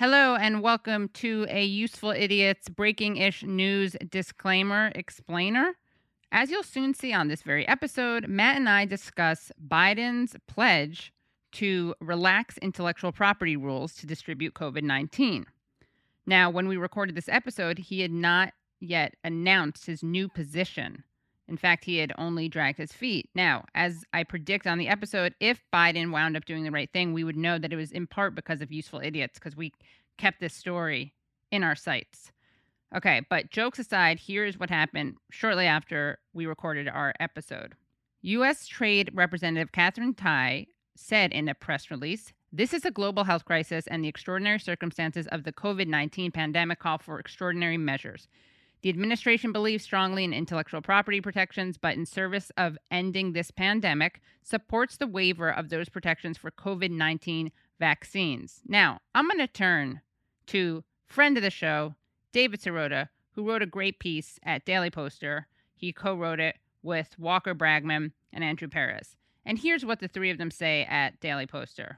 Hello and welcome to a Useful Idiots Breaking-ish News Disclaimer Explainer. As you'll soon see on this very episode, Matt and I discuss Biden's pledge to relax intellectual property rules to distribute COVID-19. Now, when we recorded this episode, he had not yet announced his new position. In fact, he had only dragged his feet. Now, as I predict on the episode, if Biden wound up doing the right thing, we would know that it was in part because of Useful Idiots, because we kept this story in our sights. Okay, but jokes aside, here's what happened shortly after we recorded our episode. U.S. Trade Representative Katherine Tai said in a press release, "This is a global health crisis, and the extraordinary circumstances of the COVID-19 pandemic call for extraordinary measures. The administration believes strongly in intellectual property protections, but in service of ending this pandemic, supports the waiver of those protections for COVID-19 vaccines." Now, I'm going to turn to friend of the show, David Sirota, who wrote a great piece at Daily Poster. He co-wrote it with Walker Bragman and Andrew Perez. And here's what the three of them say at Daily Poster.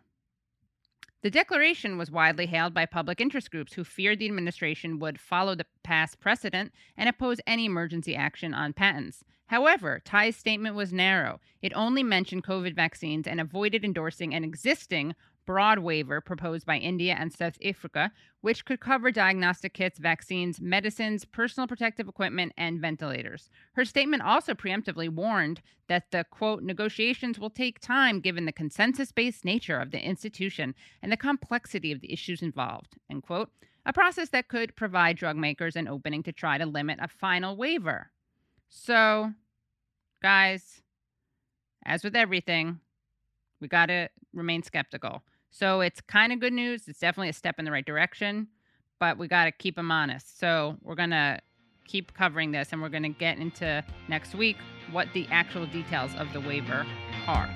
The declaration was widely hailed by public interest groups who feared the administration would follow the past precedent and oppose any emergency action on patents. However, Tai's statement was narrow. It only mentioned COVID vaccines and avoided endorsing an existing broad waiver proposed by India and South Africa, which could cover diagnostic kits, vaccines, medicines, personal protective equipment, and ventilators. Her statement also preemptively warned that the, quote, negotiations will take time given the consensus-based nature of the institution and the complexity of the issues involved, end quote, a process that could provide drug makers an opening to try to limit a final waiver. So, guys, as with everything, we got to remain skeptical. So it's kind of good news. It's definitely a step in the right direction, but we got to keep them honest. So we're going to keep covering this, and we're going to get into next week what the actual details of the waiver are.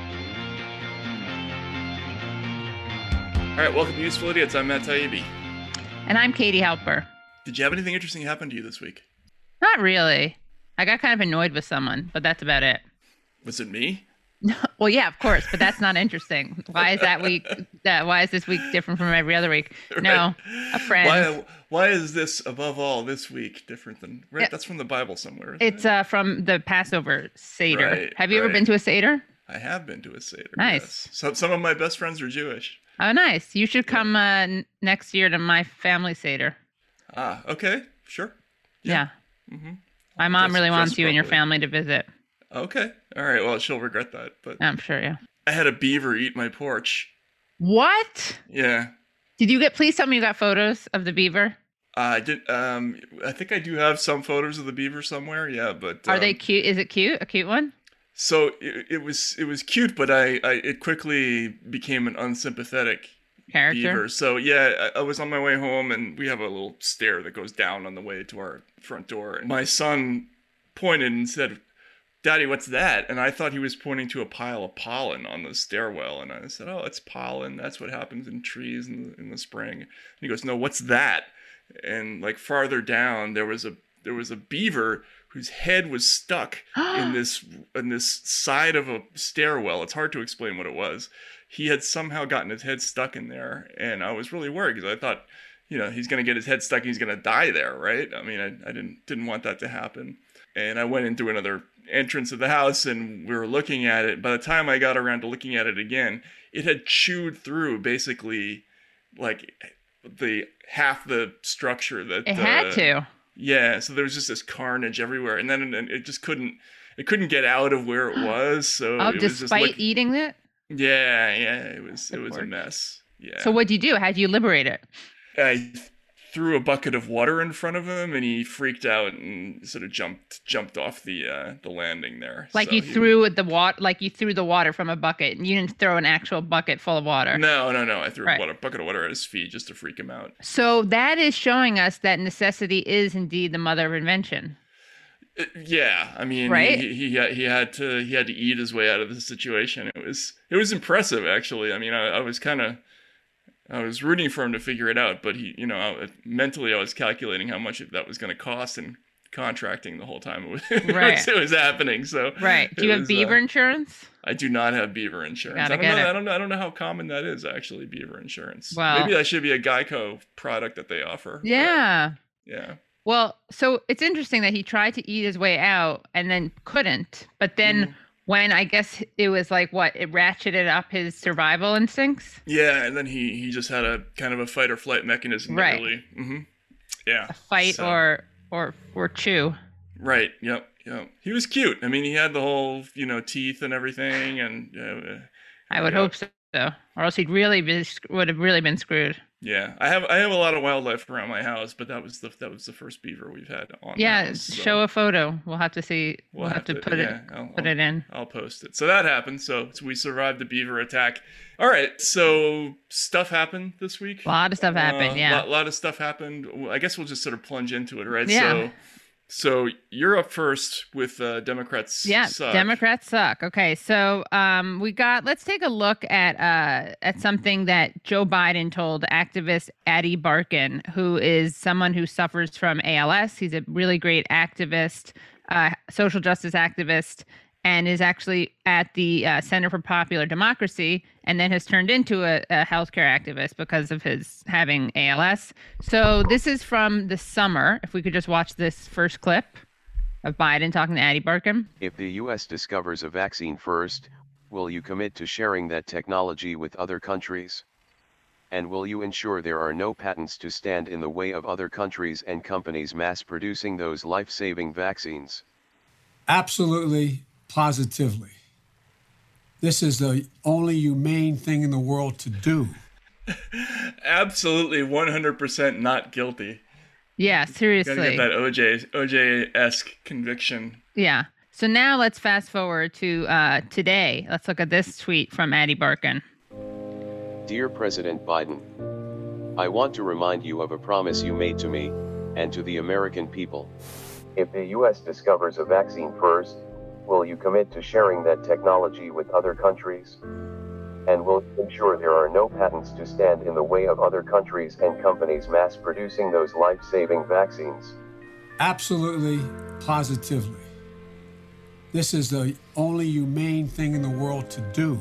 All right, welcome to Useful Idiots. I'm Matt Taibbi. And I'm Katie Halper. Did you have anything interesting happen to you this week? Not really. I got kind of annoyed with someone, but that's about it. Was it me? Well, yeah, of course, but that's not interesting. Why is that week? Why is this week different from every other week? Right. No, a friend. Why is this above all this week different than? Right, that's from the Bible somewhere. It's from the Passover Seder. Right, have you ever been to a Seder? I have been to a Seder. Nice. Yes. Some of my best friends are Jewish. Oh, nice. You should come next year to my family Seder. Ah, okay, sure. Yeah. Mm-hmm. My mom really wants you and your family to visit. Okay. All right. Well, she'll regret that, but I'm sure, yeah. I had a beaver eat my porch. What? Yeah. Please tell me you got photos of the beaver? I did. I think I do have some photos of the beaver somewhere. Yeah, but are they cute? Is it cute? A cute one? So it was cute, but it quickly became an unsympathetic character. Beaver. So yeah, I was on my way home, and we have a little stair that goes down on the way to our front door. And my son pointed and said, "Daddy, what's that?" And I thought he was pointing to a pile of pollen on the stairwell. And I said, "Oh, it's pollen. That's what happens in trees in the spring." And he goes, "No, what's that?" And like farther down, there was a beaver whose head was stuck in this side of a stairwell. It's hard to explain what it was. He had somehow gotten his head stuck in there, and I was really worried because I thought, he's going to get his head stuck and he's going to die there, right? I mean, I didn't want that to happen. And I went in through another entrance of the house, and we were looking at it. By the time I got around to looking at it again, it had chewed through basically like half the structure that it had to. Yeah, so there was just this carnage everywhere, and then it just couldn't get out of where it was. So it was despite eating it. Yeah, it was a mess. Yeah. So what'd you do? How'd you liberate it? I threw a bucket of water in front of him, and he freaked out and sort of jumped off the landing there. Like so you threw the water from a bucket, and you didn't throw an actual bucket full of water. No. I threw a bucket of water at his feet just to freak him out. So that is showing us that necessity is indeed the mother of invention. Yeah, I mean, right? he had to eat his way out of the situation. It was impressive, actually. I mean, I was rooting for him to figure it out, but mentally I was calculating how much that was going to cost, and contracting the whole time Right. it was happening. So Right. Do you have beaver insurance? I do not have beaver insurance. Gotta I don't get know. it. I don't know how common that is actually, beaver insurance. Well- Maybe that should be a Geico product that they offer. but Yeah. yeah. Well, so it's interesting that he tried to eat his way out and then couldn't. But then Mhm. when I guess it was like what, it ratcheted up his survival instincts. Yeah, and then he just had a kind of a fight or flight mechanism. Right. That really, yeah. A fight So- or chew. Right. Yep. Yep. He was cute. I mean, he had the whole, teeth and everything, and I would yeah. hope so, or else would have really been screwed. yeah. I have a lot of wildlife around my house, but that was the first beaver we've had on. the Yeah, house, so show a photo. We'll have to see. We'll have to put I'll it in. I'll post it. So that happened. So we survived the beaver attack. All right. So stuff happened this week. A lot of stuff happened. Yeah. lot of stuff happened. I guess we'll just sort of plunge into it, right? Yeah. So you're up first with Democrats. Yeah, suck. Democrats suck. Okay, so let's take a look at something that Joe Biden told activist Addie Barkan, who is someone who suffers from ALS. He's a really great activist, social justice activist, and is actually at the Center for Popular Democracy, and then has turned into a healthcare activist because of his having ALS. So this is from the summer. If we could just watch this first clip of Biden talking to Addie Barkan. If the U.S. discovers a vaccine first, will you commit to sharing that technology with other countries? And will you ensure there are no patents to stand in the way of other countries and companies mass producing those life-saving vaccines? Absolutely, positively. This is the only humane thing in the world to do. Absolutely, 100% not guilty. Yeah, Gotta seriously. get that OJ-esque conviction. Yeah. So now let's fast forward to today. Let's look at this tweet from Addie Barkan. Dear President Biden, I want to remind you of a promise you made to me, and to the American people. If the U.S. discovers a vaccine first, will you commit to sharing that technology with other countries? And will you ensure there are no patents to stand in the way of other countries and companies mass producing those life-saving vaccines? Absolutely, positively. This is the only humane thing in the world to do.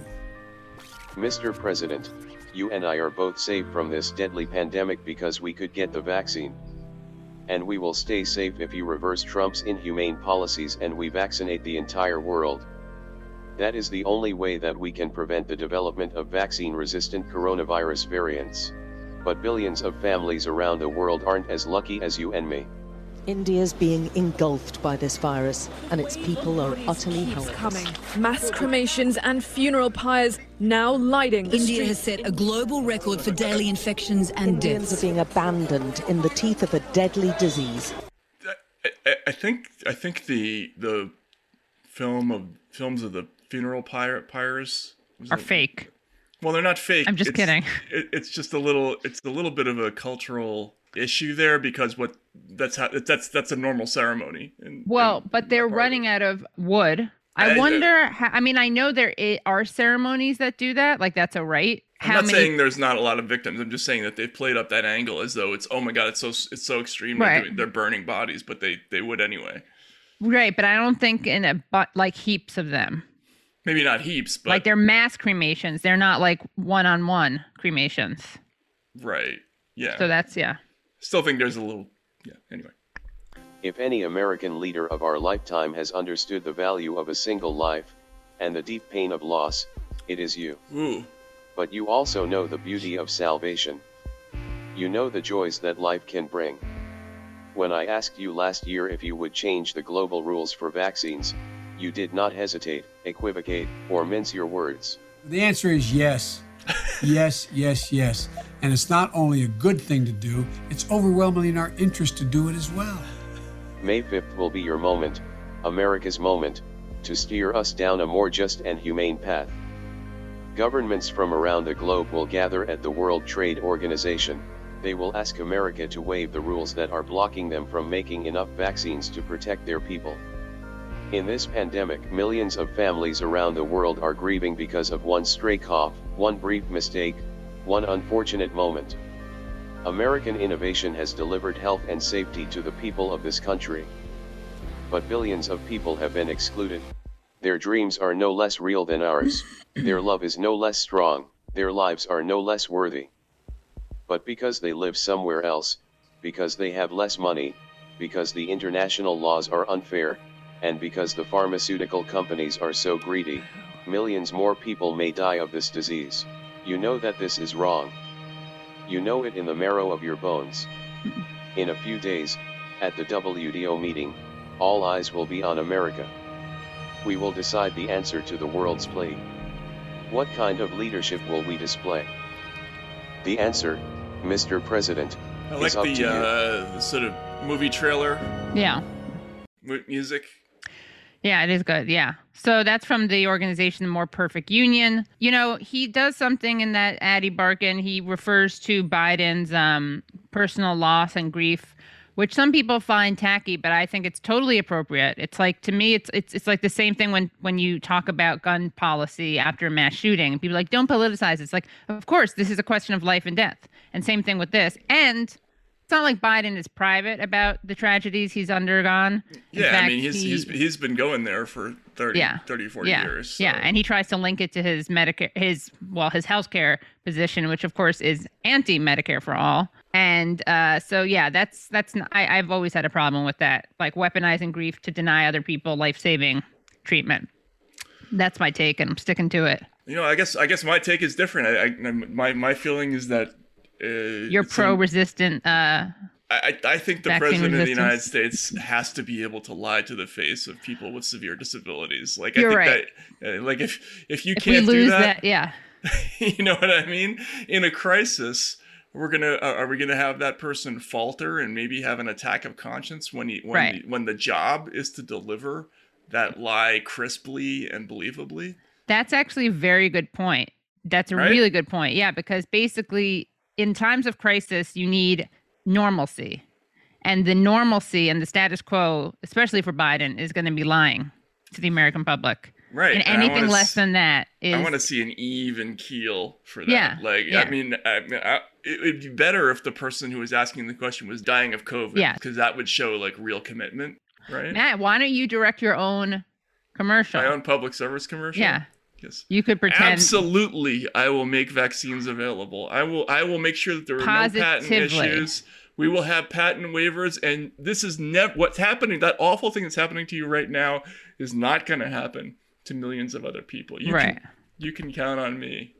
Mr. President, you and I are both safe from this deadly pandemic because we could get the vaccine. And we will stay safe if you reverse Trump's inhumane policies and we vaccinate the entire world. That is the only way that we can prevent the development of vaccine-resistant coronavirus variants. But billions of families around the world aren't as lucky as you and me. India's being engulfed by this virus, and its people are utterly helpless. Coming. Mass cremations and funeral pyres now lighting the India streets. has set a global record for daily infections and Indians deaths. are being abandoned in the teeth of a deadly disease. I think the films of the funeral pyres Are fake. Well, they're not fake. I'm just kidding. It's just a little bit of a cultural issue there because that's a normal ceremony. But they're running out of wood. I wonder. I mean, I know there are ceremonies that do that. Like that's a right. I'm not saying there's not a lot of victims. I'm just saying that they've played up that angle as though it's, oh my god, it's so extreme. Right. They're burning bodies, but they would anyway. Right, but I don't think like heaps of them. Maybe not heaps, but like they're mass cremations. They're not like one-on-one cremations. Right. Yeah. So that's Still think there's a little. Yeah. Anyway. If any American leader of our lifetime has understood the value of a single life, and the deep pain of loss, it is you. Ooh. But you also know the beauty of salvation. You know the joys that life can bring. When I asked you last year if you would change the global rules for vaccines, you did not hesitate, equivocate, or mince your words. The answer is yes. Yes, yes, yes. And it's not only a good thing to do, it's overwhelmingly in our interest to do it as well. May 5th will be your moment, America's moment, to steer us down a more just and humane path. Governments from around the globe will gather at the World Trade Organization. They will ask America to waive the rules that are blocking them from making enough vaccines to protect their people. In this pandemic, millions of families around the world are grieving because of one stray cough, one brief mistake, one unfortunate moment. American innovation has delivered health and safety to the people of this country. but billions of people have been excluded. Their dreams are no less real than ours. Their love is no less strong. Their lives are no less worthy. But because they live somewhere else, because they have less money, because the international laws are unfair, and because the pharmaceutical companies are so greedy, millions more people may die of this disease. You know that this is wrong. You know it in the marrow of your bones. In a few days, at the WTO meeting, all eyes will be on America. We will decide the answer to the world's plague. What kind of leadership will we display? The answer, Mr. President, I like is up to you. the sort of movie trailer Yeah. music. Yeah, it is good. Yeah. So that's from the organization More Perfect Union. You know, he does something in that Addie Barkin. He refers to Biden's personal loss and grief, which some people find tacky, but I think it's totally appropriate. It's like, to me, it's like the same thing when you talk about gun policy after a mass shooting. And people are like, don't politicize. It's like, of course, this is a question of life and death. And same thing with this. And it's not like Biden is private about the tragedies he's undergone. In Yeah, fact, I mean, he's been going there for 40 yeah. years. So. Yeah, and he tries to link it to his Medicare, his healthcare position, which of course is anti-Medicare for all. And so yeah, that's not, I've always had a problem with that, like weaponizing grief to deny other people life-saving treatment. That's my take, and I'm sticking to it. You know, I guess my take is different. My feeling is that you're pro-resistant. I think the vaccine president of the United resistance. States has to be able to lie to the face of people with severe disabilities. Like You're I think right. that, like if you If we can't lose do that, yeah. you know what I mean? In a crisis, are we gonna have that person falter and maybe have an attack of conscience when the job is to deliver that lie crisply and believably? That's actually a very good point. That's a Right? really good point. Yeah, because basically in times of crisis, you need normalcy. And the normalcy and the status quo, especially for Biden, is going to be lying to the American public. Right. And And anything less than that is... I want to see an even keel for that. Yeah, Like, yeah. I mean, it'd be better if the person who was asking the question was dying of COVID. Yeah. Because that would show like real commitment, right? Matt, why don't you direct your own commercial? My own public service commercial. Yeah. Yes. You could pretend... Absolutely, I will make vaccines available. I will make sure that there are no patent Positively. issues. We will have patent waivers, and this is never what's happening. That awful thing that's happening to you right now is not going to happen to millions of other people. You can count on me.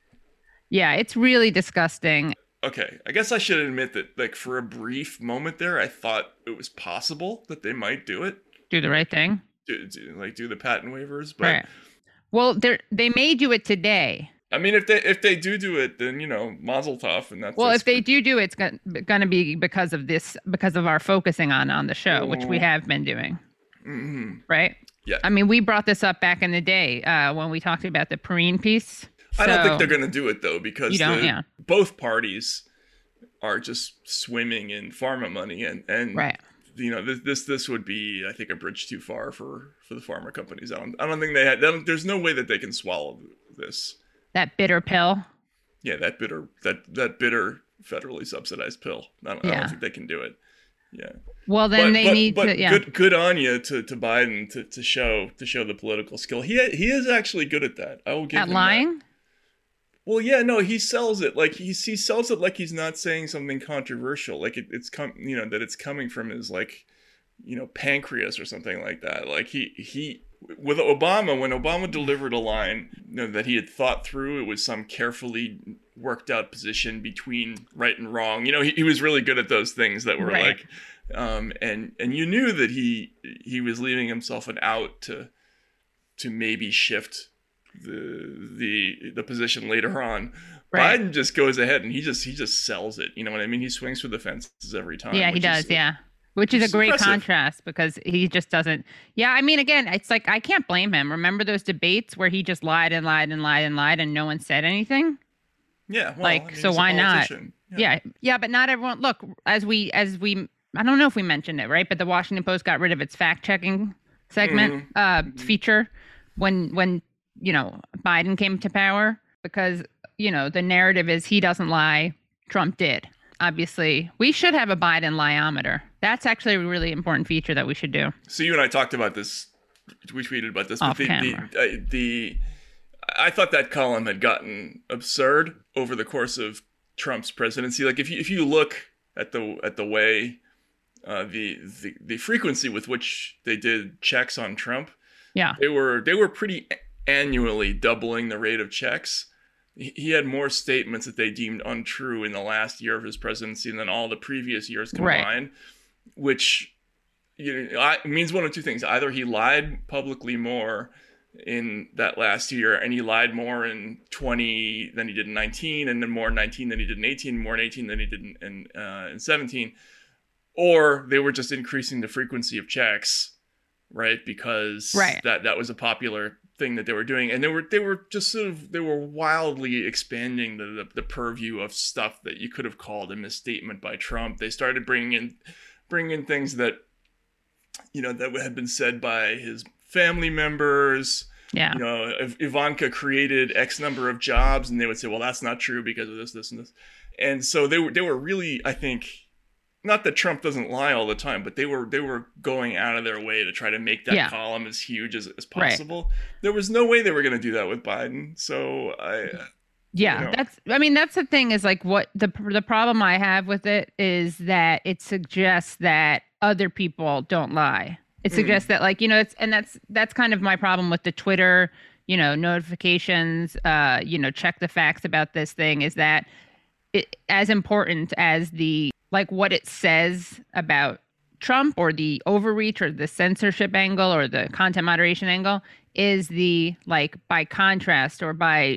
Yeah, it's really disgusting. Okay, I guess I should admit that, like, for a brief moment there, I thought it was possible that they might do it, Do the right thing. do the patent waivers. But Right. Well, they may do it today. I mean, if they do it, then, you know, mazel tov, and that's. Well, that's if they good. do it, it's going to be because of our focusing on the show, which we have been doing. Mm-hmm. Right? Yeah. I mean, we brought this up back in the day when we talked about the Perrine piece. I don't think So- they're going to do it, though, because You don't? Yeah. both parties are just swimming in pharma money, and Right. you know, this would be, I think, a bridge too far for the pharma companies. I don't think there's no way that they can swallow this. That bitter pill. Yeah, that bitter federally subsidized pill. I Yeah. don't think they can do it. Yeah. Well, then they need but to. Yeah. good on you to Biden to show the political skill. He is actually good at that. I will give At him lying. that. Well, yeah, no, he sells it like he sells it like he's not saying something controversial, like that it's coming from his, like, you know, pancreas or something like that. Like he with Obama, when Obama delivered a line, you know, that he had thought through, it was some carefully worked out position between right and wrong. You know, he was really good at those things that were Right. like, and you knew that he was leaving himself an out to maybe shift the position later on. Right. Biden just goes ahead and he just sells it. You know what I mean? He swings for the fences every time. Yeah, he which does. is- Yeah. Which is a it's great impressive. contrast because he just doesn't. Yeah, I mean, again, it's like I can't blame him. Remember those debates where he just lied and lied and lied and lied and no one said anything? Yeah. Well, Like, I mean, so he's a why not? politician. Yeah, but not everyone. Look, as we, I don't know if we mentioned it, right? But the Washington Post got rid of its fact-checking segment feature when you know Biden came to power because you know the narrative is he doesn't lie, Trump did, obviously, we should have a Biden liometer. That's actually a really important feature that we should do. So you and I talked about this. We tweeted about this. Off but camera. I thought that column had gotten absurd over the course of Trump's presidency. Like if you look at the way the frequency with which they did checks on Trump, Yeah. they were pretty annually doubling the rate of checks. He had more statements that they deemed untrue in the last year of his presidency than all the previous years combined, which means one of two things. Either he lied publicly more in that last year, and he lied more in 20 than he did in 19, and then more in 19 than he did in 18, more in 18 than he did in 17, or they were just increasing the frequency of checks, right? Because that was a popular thing that they were doing, and they were just sort of, they were wildly expanding the purview of stuff that you could have called a misstatement by Trump. They started bringing in things that that had been said by his family members. Yeah. Ivanka created X number of jobs, and they would say, well, that's not true because of this, and this. And so they were really, I think, not that Trump doesn't lie all the time, but they were going out of their way to try to make that column as huge as possible. Right. There was no way they were going to do that with Biden. So that's the thing, is like what the problem I have with it is that it suggests that other people don't lie. It suggests that, like, that's kind of my problem with the Twitter, notifications, check the facts about this thing, is that it, as important as what it says about Trump or the overreach or the censorship angle or the content moderation angle, is the, by contrast or by,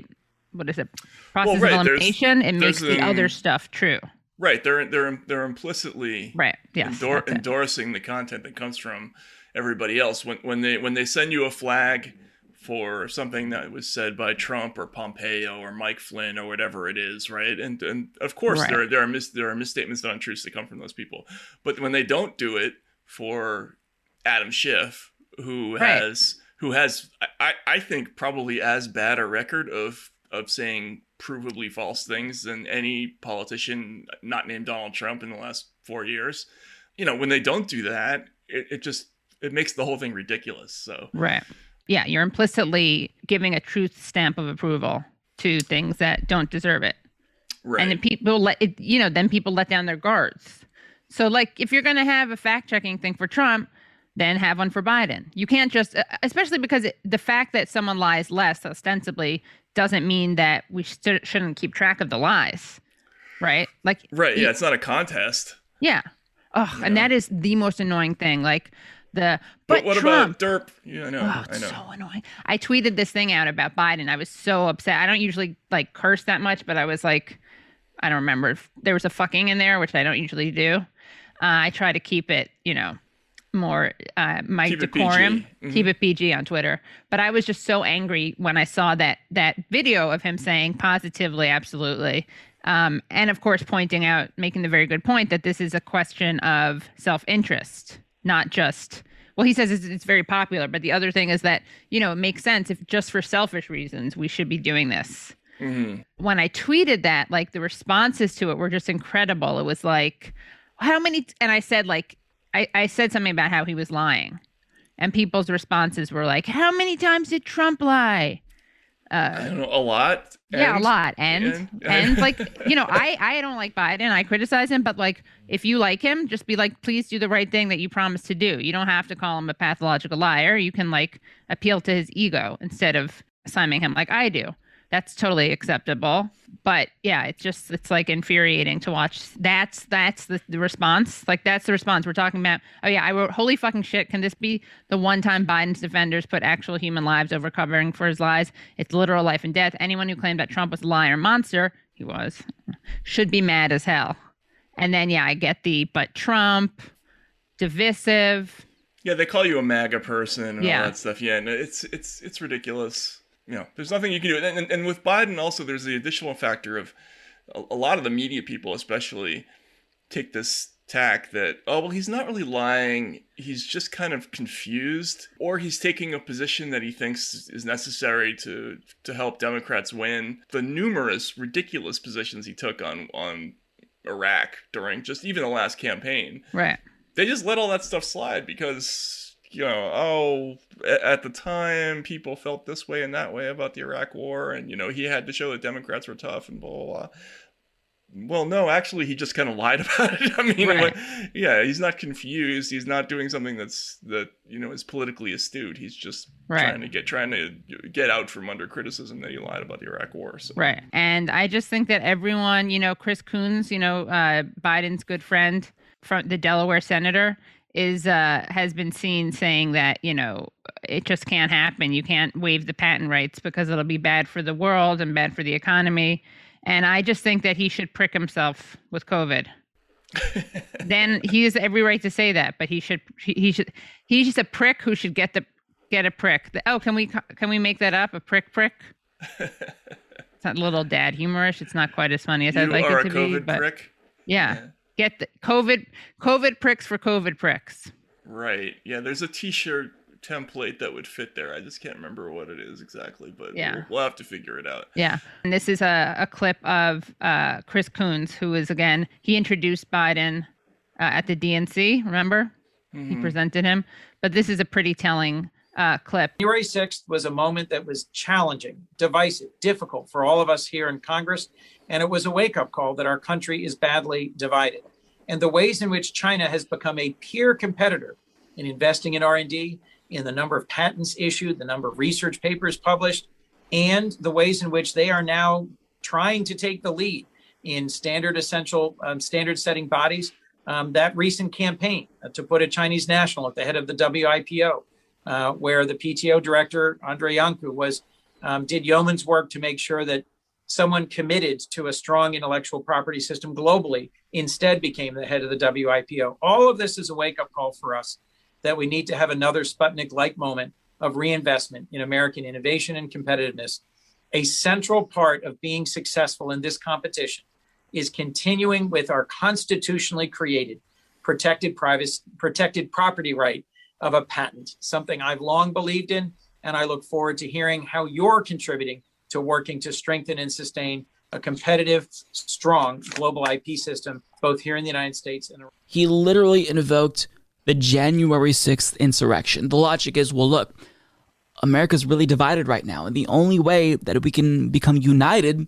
process of elimination, it makes the other stuff true. Right. They're implicitly endorsing the content that comes from everybody else. When they send you a flag for something that was said by Trump or Pompeo or Mike Flynn or whatever it is, right? And of course there are misstatements and untruths that come from those people. But when they don't do it for Adam Schiff, who has I think probably as bad a record of saying provably false things than any politician not named Donald Trump in the last 4 years. When they don't do that, it makes the whole thing ridiculous. So yeah, you're implicitly giving a truth stamp of approval to things that don't deserve it. Right. And then people let down their guards. So, if you're going to have a fact-checking thing for Trump, then have one for Biden. You can't just, especially because the fact that someone lies less ostensibly doesn't mean that we shouldn't keep track of the lies, right? It's not a contest. Yeah. Oh, and that is the most annoying thing. But what Trump, about derp? Yeah, I know. So annoying. I tweeted this thing out about Biden. I was so upset. I don't usually curse that much, but I was I don't remember if there was a fucking in there, which I don't usually do. I try to keep it, more my decorum, keep it PG on Twitter. But I was just so angry when I saw that video of him saying positively, absolutely. And of course, making the very good point that this is a question of self-interest. Not just, he says it's very popular, but the other thing is that, it makes sense if just for selfish reasons we should be doing this. Mm-hmm. When I tweeted that, the responses to it were just incredible. It was how many, and I said, I said something about how he was lying, and people's responses were how many times did Trump lie? I don't know, a lot. A lot. And I don't like Biden. I criticize him, but if you like him, just be please do the right thing that you promised to do. You don't have to call him a pathological liar. You can appeal to his ego instead of siming him like I do. That's totally acceptable. But yeah, it's infuriating to watch. That's the response. That's the response we're talking about. Oh yeah, I wrote, holy fucking shit. Can this be the one time Biden's defenders put actual human lives over covering for his lies? It's literal life and death. Anyone who claimed that Trump was a liar monster, he was, should be mad as hell. And then I get but Trump, divisive. Yeah, they call you a MAGA person and all that stuff. Yeah, no, it's ridiculous. There's nothing you can do. And with Biden also, there's the additional factor of a lot of the media people especially take this tack that, he's not really lying. He's just kind of confused, or he's taking a position that he thinks is necessary to help Democrats win. The numerous ridiculous positions he took on Iraq during just even the last campaign. Right. They just let all that stuff slide because, at the time, people felt this way and that way about the Iraq war. And, he had to show that Democrats were tough and blah, blah, blah. Well, no, actually, he just kind of lied about it. I mean, Right. He's not confused. He's not doing something is politically astute. He's just Right. trying to get out from under criticism that he lied about the Iraq war. So. Right. And I just think that everyone, Chris Coons, Biden's good friend, from the Delaware senator, has been seen saying that, it just can't happen. You can't waive the patent rights because it'll be bad for the world and bad for the economy. And I just think that he should prick himself with COVID. Then he has every right to say that, but he's just a prick who should get a prick. Oh, can we make that up? A prick? It's not a little dad humorish. It's not quite as funny as I'd like it to be. You are a COVID but prick? Yeah. Get the COVID pricks for COVID pricks. Right. Yeah, there's a t-shirt template that would fit there. I just can't remember what it is exactly, but we'll have to figure it out. Yeah. And this is a clip of Chris Coons, who is, again, he introduced Biden at the DNC, remember? Mm-hmm. He presented him. But this is a pretty telling clip. January 6th was a moment that was challenging, divisive, difficult for all of us here in Congress. And it was a wake-up call that our country is badly divided. And the ways in which China has become a peer competitor in investing in R&D, in the number of patents issued, the number of research papers published, and the ways in which they are now trying to take the lead in standard setting bodies. That recent campaign to put a Chinese national at the head of the WIPO, where the PTO director, Andre Yanku, did yeoman's work to make sure that someone committed to a strong intellectual property system globally instead became the head of the WIPO. All of this is a wake-up call for us that we need to have another Sputnik-like moment of reinvestment in American innovation and competitiveness. A central part of being successful in this competition is continuing with our constitutionally created protected property right of a patent, something I've long believed in, and I look forward to hearing how you're contributing to working to strengthen and sustain a competitive, strong global IP system, both here in the United States and around. He literally invoked the January 6th insurrection. The logic is, well, look, America's really divided right now, and the only way that we can become united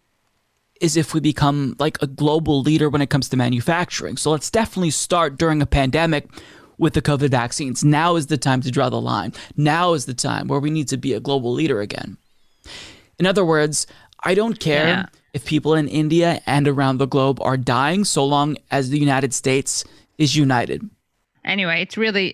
is if we become like a global leader when it comes to manufacturing. So let's definitely start during a pandemic with the COVID vaccines. Now is the time to draw the line. Now is the time where we need to be a global leader again. In other words, I don't care if people in India and around the globe are dying so long as the United States is united. Anyway, it's really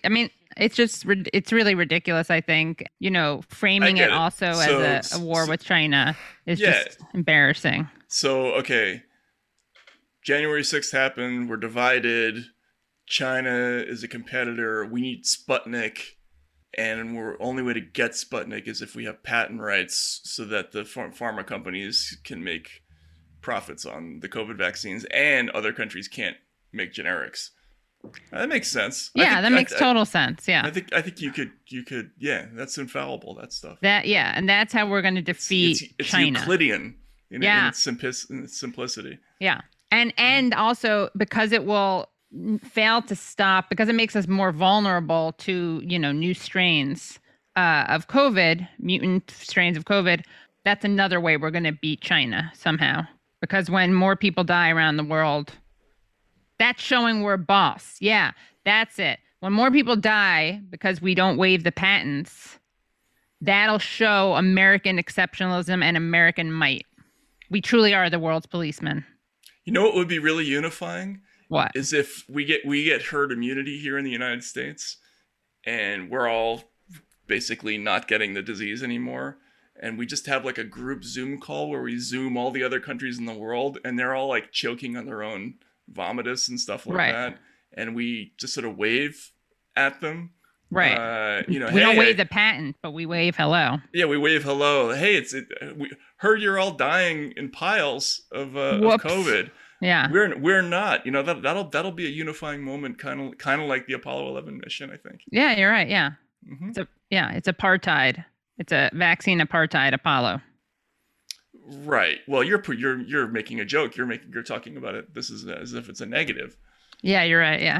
ridiculous, I think. Framing it also as a war with China is just embarrassing. So, okay, January 6th happened. We're divided. China is a competitor. We need Sputnik. And our only way to get Sputnik is if we have patent rights so that the pharma companies can make profits on the COVID vaccines and other countries can't make generics. That makes sense. Yeah, that makes total sense. Yeah. I think you could. Yeah, that's infallible. That stuff. And that's how we're going to defeat China. It's Euclidean in its simplicity. Yeah, and also because it will fail to stop, because it makes us more vulnerable to new strains of COVID, mutant strains of COVID. That's another way we're going to beat China somehow. Because when more people die around the world, that's showing we're a boss. Yeah, that's it. When more people die because we don't waive the patents, that'll show American exceptionalism and American might. We truly are the world's policemen. You know what would be really unifying? What? Is if we get herd immunity here in the United States and we're all basically not getting the disease anymore. And we just have like a group Zoom call where we Zoom all the other countries in the world and they're all like choking on their own vomitus and stuff like that, and we just sort of wave at them. Right. We don't wave the patent, but we wave hello. Yeah, we wave hello. Hey, we heard you're all dying in piles of COVID. Yeah, we're not. That'll be a unifying moment, kind of like the Apollo 11 mission, I think. Yeah, you're right. Yeah, it's apartheid. It's a vaccine apartheid Apollo. Right. Well, you're making a joke. You're talking about it. This is as if it's a negative. Yeah, you're right. Yeah.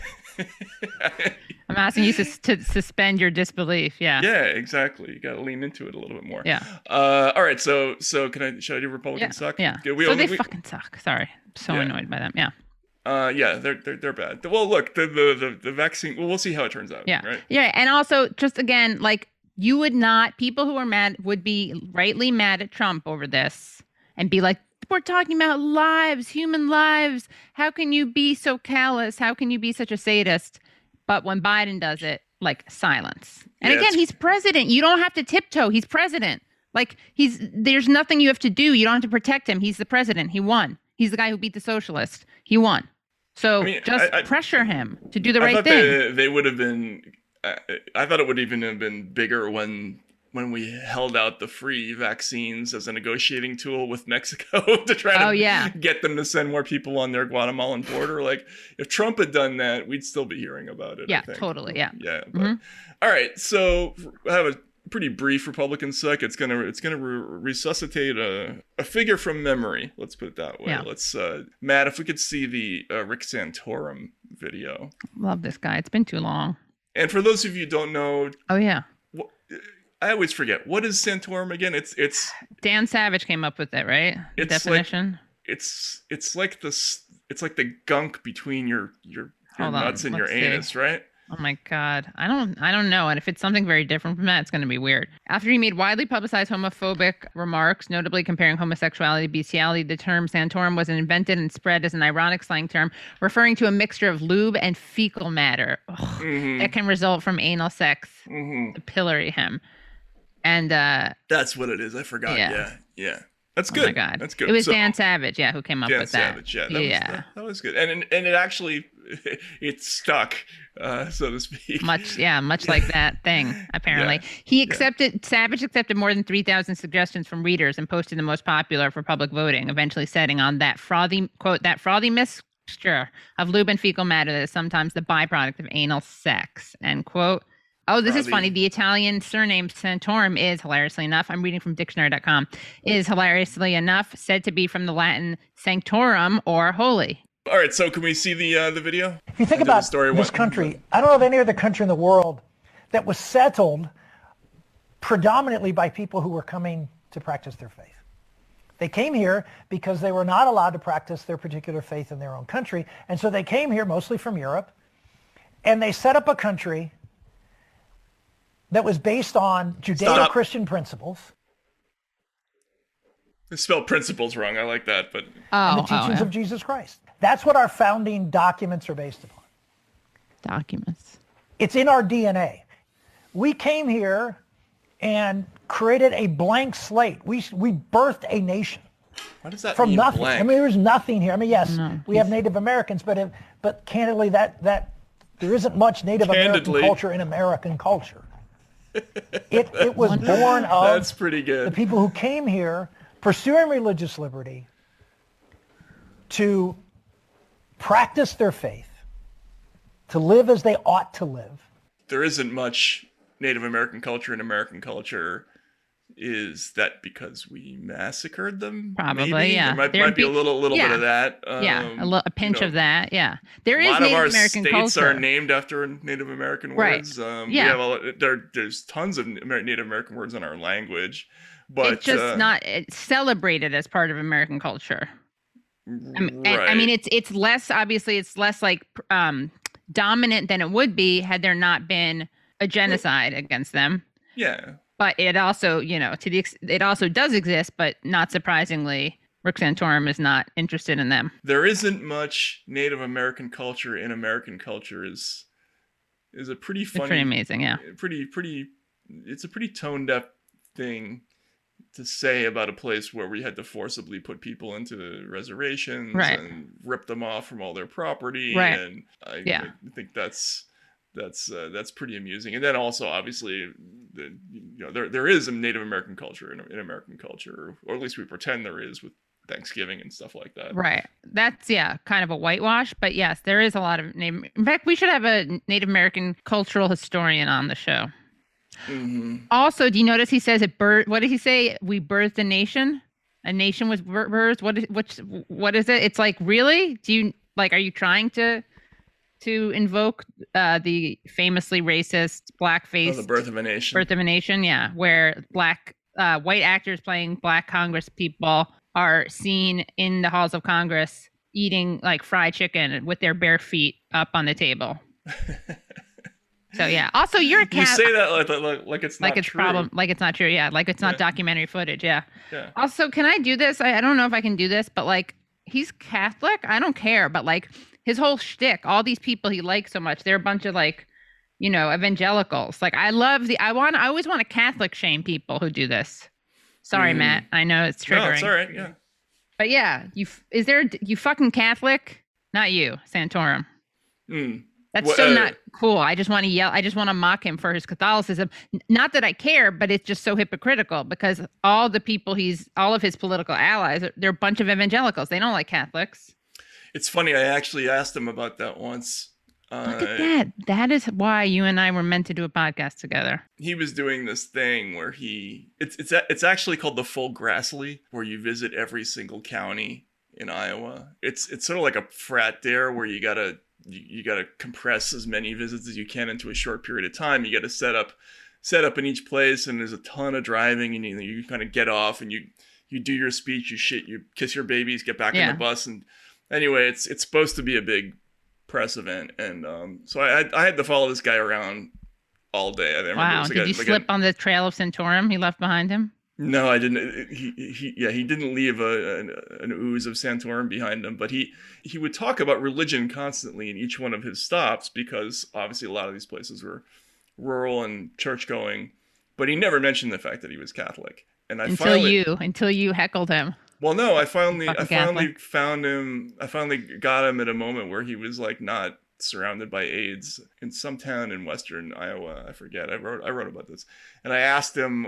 I'm asking you to suspend your disbelief. Yeah. Yeah, exactly. You got to lean into it a little bit more. Yeah. All right. So should I do Republicans suck? Yeah. They fucking suck. Sorry. I'm so annoyed by them. Yeah. Yeah, they're bad. Well, look, the vaccine. Well, we'll see how it turns out. Yeah. Right? Yeah. And also, just again, like, you would not. People who are mad would be rightly mad at Trump over this and be like, we're talking about lives, human lives. How can you be so callous? How can you be such a sadist? But when Biden does it, like, silence. And again, he's president. You don't have to tiptoe. He's president. Like, there's nothing you have to do. You don't have to protect him. He's the president. He won. He's the guy who beat the socialist. He won. So just pressure him to do the right thing. They would have been. I thought it would even have been bigger when we held out the free vaccines as a negotiating tool with Mexico to try to get them to send more people on their Guatemalan border. Like, if Trump had done that, we'd still be hearing about it. Yeah, I think. Totally. Yeah. Yeah. But, all right. So I have a pretty brief Republican suck. It's gonna resuscitate a figure from memory. Let's put it that way. Yeah. Let's Matt, if we could see the Rick Santorum video. Love this guy. It's been too long. And for those of you who don't know, I always forget, what is Santorum again? It's Dan Savage came up with it, right? The definition. It's like this. It's like the gunk between your nuts and your anus, right? Oh my God. I don't know. And if it's something very different from that, it's going to be weird. After he made widely publicized homophobic remarks, notably comparing homosexuality to bestiality, the term Santorum was invented and spread as an ironic slang term referring to a mixture of lube and fecal matter that can result from anal sex, to pillory him. And that's what it is. I forgot. Yeah. That's good. Oh my God. That's good. It was Dan Savage, who came up with that. Dan Savage, that was good. And it actually it stuck, so to speak. Much like that thing, apparently. Savage accepted more than 3,000 suggestions from readers and posted the most popular for public voting, eventually setting on that frothy mixture of lube and fecal matter that is sometimes the byproduct of anal sex, end quote. Oh, this is funny. The Italian surname Santorum is, hilariously enough, I'm reading from dictionary.com, is hilariously enough said to be from the Latin sanctorum, or holy. All right, so can we see the video? If you think about this country, I don't know of any other country in the world that was settled predominantly by people who were coming to practice their faith. They came here because they were not allowed to practice their particular faith in their own country, and so they came here mostly from Europe, and they set up a country that was based on Judeo-Christian principles. They spelled principles wrong. I like that, but and the teachings of Jesus Christ. That's what our founding documents are based upon. Documents. It's in our DNA. We came here and created a blank slate. We birthed a nation. What does that from mean? Nothing. Blank? I mean, there's nothing here. I mean, yes, we have Native Americans, but candidly, that there isn't much Native American culture in American culture. It was born of That's pretty good. the people who came here pursuing religious liberty to practice their faith, to live as they ought to live. There isn't much Native American culture in American culture. Is that because we massacred them? Probably, maybe? yeah. There might be a little bit of that. A pinch of that, yeah. There is Native American culture. A lot of our states are named after Native American words. There's tons of Native American words in our language, but it's just not celebrated as part of American culture. I mean, it's less, obviously, it's less like dominant than it would be had there not been a genocide against them. Yeah. But it also, it also does exist, but not surprisingly, Rick Santorum is not interested in them. There isn't much Native American culture in American culture is a pretty funny. It's pretty amazing, yeah. It's a pretty tone deaf thing to say about a place where we had to forcibly put people into reservations and rip them off from all their property. Right. And I think that's pretty amusing. And then also, obviously, there is a Native American culture in American culture, or at least we pretend there is with Thanksgiving and stuff like that. Right. That's, kind of a whitewash. But yes, there is a lot of Native. In fact, we should have a Native American cultural historian on the show. Mm-hmm. Also, do you notice he says what did he say? We birthed a nation? A nation with birds. What is it? It's like, really? Do you like? Are you trying to invoke the famously racist blackface? The Birth of a Nation. Birth of a Nation, yeah, where white actors playing black Congress people are seen in the halls of Congress eating like fried chicken with their bare feet up on the table. So yeah. Also, you're a cat. You say that like it's not true. Like it's not true. Yeah. Like it's not documentary footage. Yeah. Also, can I do this? I don't know if I can do this, but like he's Catholic. I don't care. But like his whole shtick, all these people he likes so much, they're a bunch of like, evangelicals. Like I always want to Catholic shame people who do this. Sorry, Matt. I know it's triggering. No, it's all right. Yeah. But yeah, you fucking Catholic? Not you, Santorum. That's not cool. I just want to yell. I just want to mock him for his Catholicism. Not that I care, but it's just so hypocritical because all of his political allies, they're a bunch of evangelicals. They don't like Catholics. It's funny. I actually asked him about that once. Look at that. That is why you and I were meant to do a podcast together. He was doing this thing where it's actually called the Full Grassley, where you visit every single county in Iowa. It's sort of like a frat dare where you gotta compress as many visits as you can into a short period of time. You got to set up in each place, and there's a ton of driving, and you kind of get off and you do your speech, you shit, you kiss your babies, get back on the bus, and anyway, it's supposed to be a big press event, and so I had to follow this guy around all day. Wow! Did you slip on the trail of Santorum he left behind him? No, I didn't. He didn't leave an ooze of Santorum behind him, but he would talk about religion constantly in each one of his stops because obviously a lot of these places were rural and church going, but he never mentioned the fact that he was Catholic. And until you heckled him. Well, no, I finally found him. I finally got him at a moment where he was like not surrounded by AIDS in some town in western Iowa. I forget. I wrote about this, and I asked him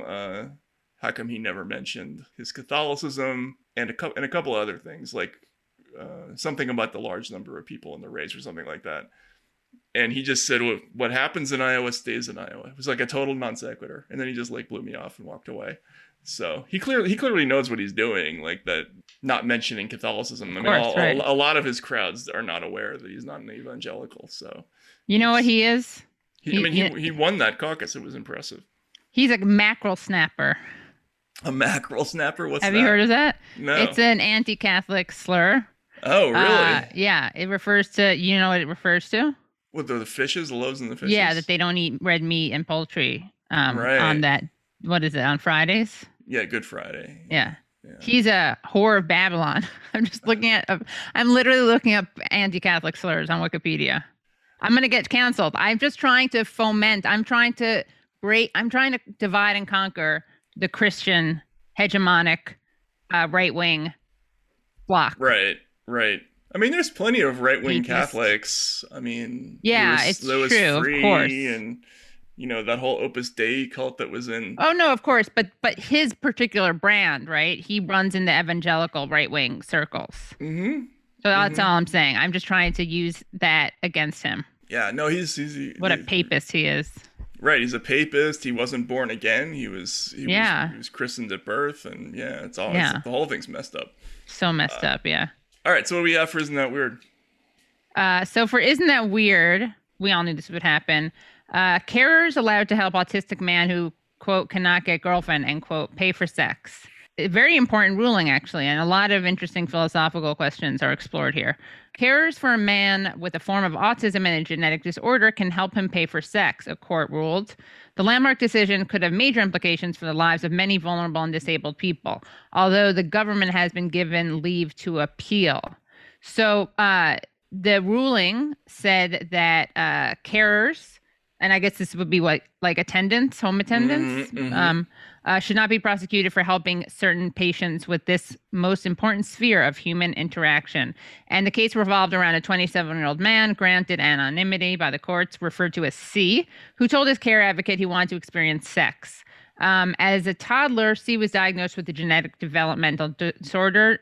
how come he never mentioned his Catholicism and a couple other things like something about the large number of people in the race or something like that. And he just said, well, what happens in Iowa stays in Iowa. It was like a total non sequitur, and then he just like blew me off and walked away. So he clearly knows what he's doing, like that, not mentioning Catholicism. A lot of his crowds are not aware that he's not an evangelical. So you know what he is? He won that caucus. It was impressive. He's a mackerel snapper. A mackerel snapper? What's Have that? you heard of that? No. It's an anti-Catholic slur. Oh, really? Yeah. It refers to, you know what it refers to? What, the fishes, the loaves and the fishes? Yeah, that they don't eat red meat and poultry right. on that, what is it, on Fridays? Yeah, Good Friday. Yeah. He's a whore of Babylon. I'm literally looking up anti-Catholic slurs on Wikipedia. I'm going to get canceled. I'm just trying to I'm trying to divide and conquer the Christian hegemonic right-wing bloc. Right. I mean, there's plenty of right-wing Catholics. I mean, it's true, of course. And that whole Opus Dei cult that was in. Oh no, of course, but his particular brand, right? He runs in the evangelical right-wing circles. Mm-hmm. So that's all I'm saying. I'm just trying to use that against him. Yeah, no, he's what a papist he is. Right, he's a papist. He wasn't born again. He was christened at birth, and the whole thing's messed up. So messed up, yeah. All right, so what do we have for Isn't That Weird? So for Isn't That Weird, we all knew this would happen. Carers allowed to help autistic man who, quote, cannot get girlfriend, end quote, pay for sex. A very important ruling, actually, and a lot of interesting philosophical questions are explored here. Carers for a man with a form of autism and a genetic disorder can help him pay for sex, a court ruled. The landmark decision could have major implications for the lives of many vulnerable and disabled people, although the government has been given leave to appeal. So the ruling said that carers, and I guess this would be like attendants, home attendants, should not be prosecuted for helping certain patients with this most important sphere of human interaction. And the case revolved around a 27-year-old man granted anonymity by the courts, referred to as C, who told his care advocate he wanted to experience sex. As a toddler, C was diagnosed with the genetic developmental disorder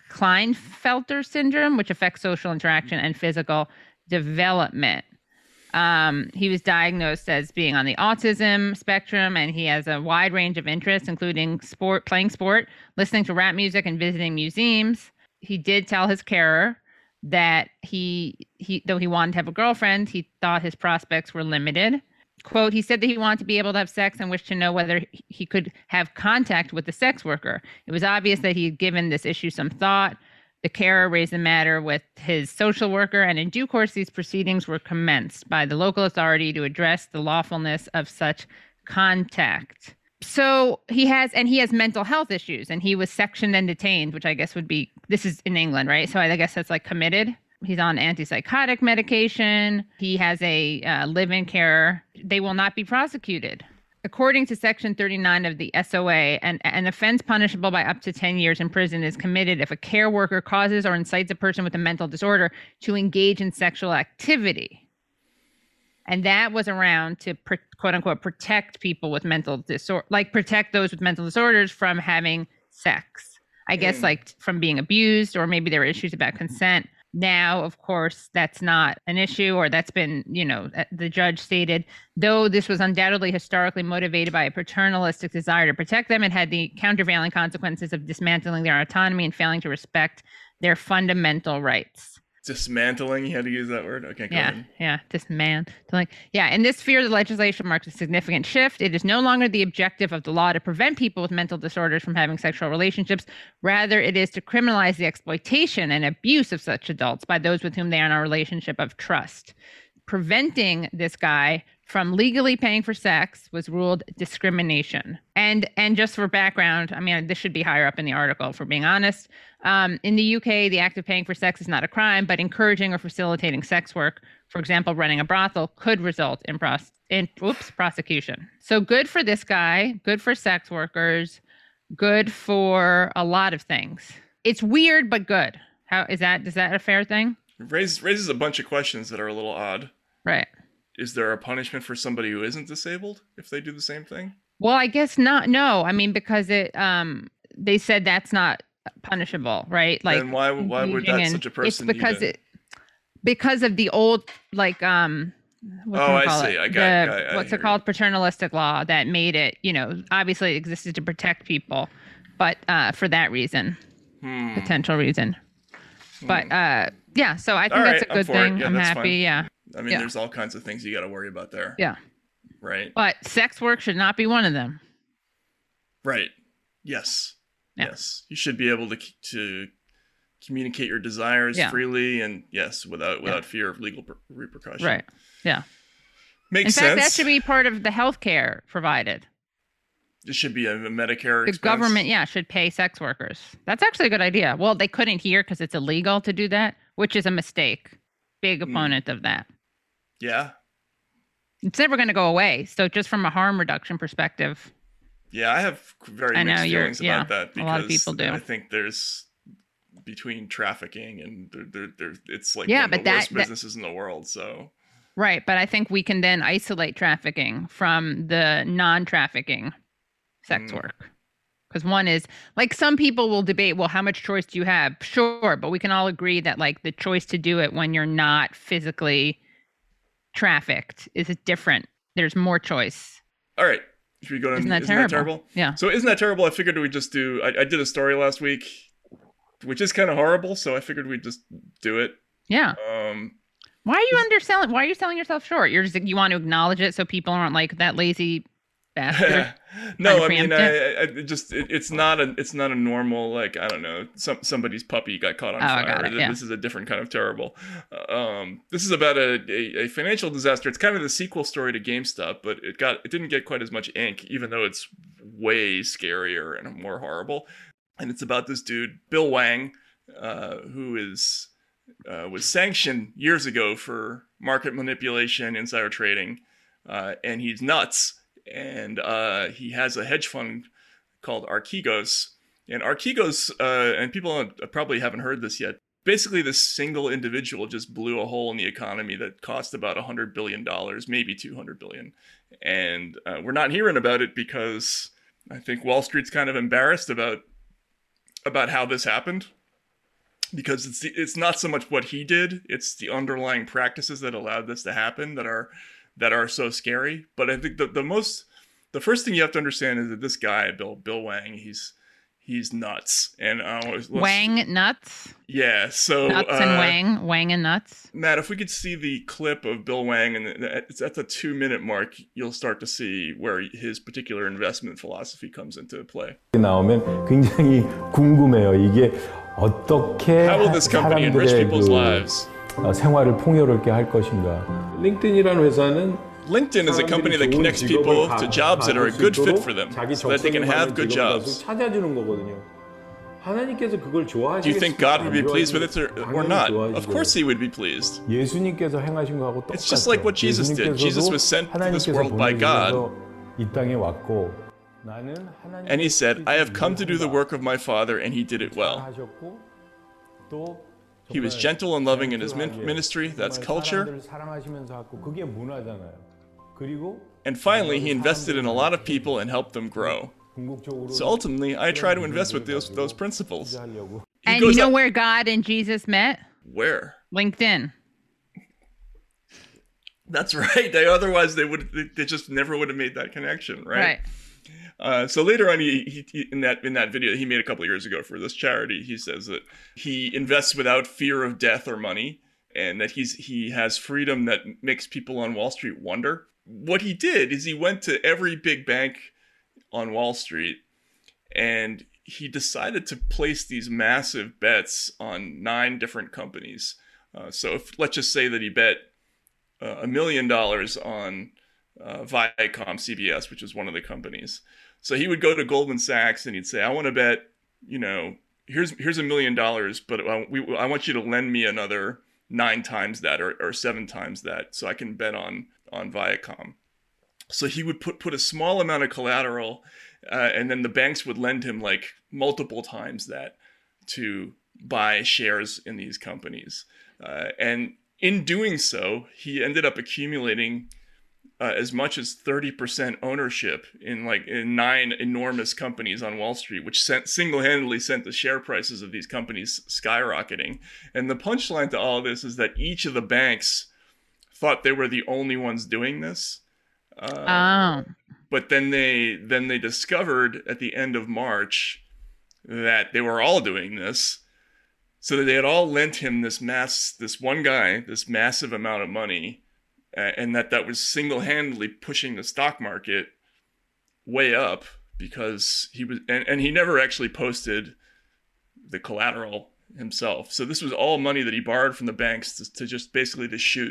Klinefelter syndrome, which affects social interaction and physical development. He was diagnosed as being on the autism spectrum, and he has a wide range of interests, including playing sport, listening to rap music, and visiting museums. He did tell his carer that he though he wanted to have a girlfriend, he thought his prospects were limited. Quote, he said that he wanted to be able to have sex and wished to know whether he could have contact with the sex worker. It was obvious that he had given this issue some thought. The carer raised the matter with his social worker, and in due course, these proceedings were commenced by the local authority to address the lawfulness of such contact. So he has mental health issues, and he was sectioned and detained, which I guess would be, this is in England, right? So I guess that's like committed. He's on antipsychotic medication. He has a live-in carer. They will not be prosecuted. According to Section 39 of the SOA, an offense punishable by up to 10 years in prison is committed if a care worker causes or incites a person with a mental disorder to engage in sexual activity. And that was around to, quote unquote, protect people with mental disorder, like protect those with mental disorders from having sex. I guess like from being abused, or maybe there were issues about consent. Now, of course, that's not an issue, or that's been, the judge stated, though this was undoubtedly historically motivated by a paternalistic desire to protect them, it had the countervailing consequences of dismantling their autonomy and failing to respect their fundamental rights. Dismantling? You had to use that word? Okay, go ahead. Yeah, dismantling. Yeah, in this sphere, the legislation marks a significant shift. It is no longer the objective of the law to prevent people with mental disorders from having sexual relationships. Rather, it is to criminalize the exploitation and abuse of such adults by those with whom they are in a relationship of trust. Preventing this guy from legally paying for sex was ruled discrimination. And just for background, I mean, this should be higher up in the article, for being honest. In the UK, the act of paying for sex is not a crime, but encouraging or facilitating sex work, for example, running a brothel, could result in prosecution. So good for this guy, good for sex workers, good for a lot of things. It's weird, but good. Is that a fair thing? It raises a bunch of questions that are a little odd. Right. Is there a punishment for somebody who isn't disabled if they do the same thing? Well, I guess not. No, I mean, because they said that's not punishable, right? Like, and why would that such a person? It's because of the old I see. I got what's it called? Paternalistic law that made it. Obviously it existed to protect people, but for that reason, potential reason. But yeah, so I think that's a good thing. Yeah, I'm happy. Fine. Yeah. I mean, there's all kinds of things you got to worry about there. Yeah. Right. But sex work should not be one of them. Right. Yes. Yeah. Yes. You should be able to communicate your desires freely, and without fear of legal repercussion. Right. Yeah. Makes sense. In fact, sense. that should be part of the health care provided. It should be a Medicare expense. The government, should pay sex workers. That's actually a good idea. Well, they couldn't here because it's illegal to do that, which is a mistake. Big opponent of that. Yeah. It's never going to go away. So just from a harm reduction perspective. Yeah, I have very mixed feelings about that, because a lot of people do. I think there's between trafficking and it's like one of the worst businesses in the world. So. Right, but I think we can then isolate trafficking from the non-trafficking sex work. Because one is, like, some people will debate, well, how much choice do you have? Sure, but we can all agree that, like, the choice to do it when you're not physically trafficked is different. There's more choice. All right. Should we go to Isn't that terrible? Yeah. So isn't that terrible? I figured we'd just do, I did a story last week, which is kind of horrible, so I figured we'd just do it. Yeah. Why are you underselling? Why are you selling yourself short? You want to acknowledge it so people aren't like that lazy bastard. No, I mean, it's not a normal, like, I don't know, somebody's puppy got caught on fire. This is a different kind of terrible. This is about a financial disaster. It's kind of the sequel story to GameStop, but it didn't get quite as much ink, even though it's way scarier and more horrible. And it's about this dude, Bill Wang, who was sanctioned years ago for market manipulation, insider trading, and he's nuts. And he has a hedge fund called Archegos. And Archegos, and people probably haven't heard this yet, basically this single individual just blew a hole in the economy that cost about $100 billion, maybe $200 billion. And we're not hearing about it because I think Wall Street's kind of embarrassed about how this happened. because it's not so much what he did, it's the underlying practices that allowed this to happen that are so scary. But I think the first thing you have to understand is that this guy, Bill Hwang, he's nuts. And Wang nuts? Yeah, so nuts and Wang and nuts. Matt, if we could see the clip of Bill Hwang, and it's at the 2-minute mark, you'll start to see where his particular investment philosophy comes into play. 나오면 굉장히 궁금해요. 이게 어떻게 How will this company enrich people's lives? 생활을 풍요롭게 할 것인가? 링크드인이라는 회사는 LinkedIn is a company that connects people to jobs that are a good fit for them, so that they can have good jobs. 찾아주는 거거든요. 하나님께서 그걸 좋아하시겠습니까? Do you think God would be pleased with it or not? Of course he would be pleased. 예수님께서 행하신 거하고 똑같아요. It's just like what Jesus did. Jesus was sent to this world by God. 이 땅에 왔고 And he said, I have come to do the work of my Father, and he did it well. He was gentle and loving in his ministry, that's culture. And finally, he invested in a lot of people and helped them grow. So ultimately, I try to invest with those principles. And you know where God and Jesus met? Where? LinkedIn. That's right. Otherwise, they just never would have made that connection, right? So later on, he in that video he made a couple of years ago for this charity, he says that he invests without fear of death or money, and that he has freedom that makes people on Wall Street wonder. What he did is he went to every big bank on Wall Street, and he decided to place these massive bets on 9 different companies. So let's just say that he bet $1 million on Viacom CBS, which is one of the companies. So he would go to Goldman Sachs and he'd say, I want to bet, here's $1 million, but I want you to lend me another 9 times that or 7 times that so I can bet on Viacom. So he would put a small amount of collateral and then the banks would lend him like multiple times that to buy shares in these companies. And in doing so, he ended up accumulating as much as 30% ownership in 9 enormous companies on Wall Street, which single-handedly sent the share prices of these companies skyrocketing. And the punchline to all of this is that each of the banks thought they were the only ones doing this. But then they discovered at the end of March that they were all doing this. So that they had all lent him this one guy, this massive amount of money. And that was single-handedly pushing the stock market way up because he was, and he never actually posted the collateral himself. So this was all money that he borrowed from the banks to just basically to shoot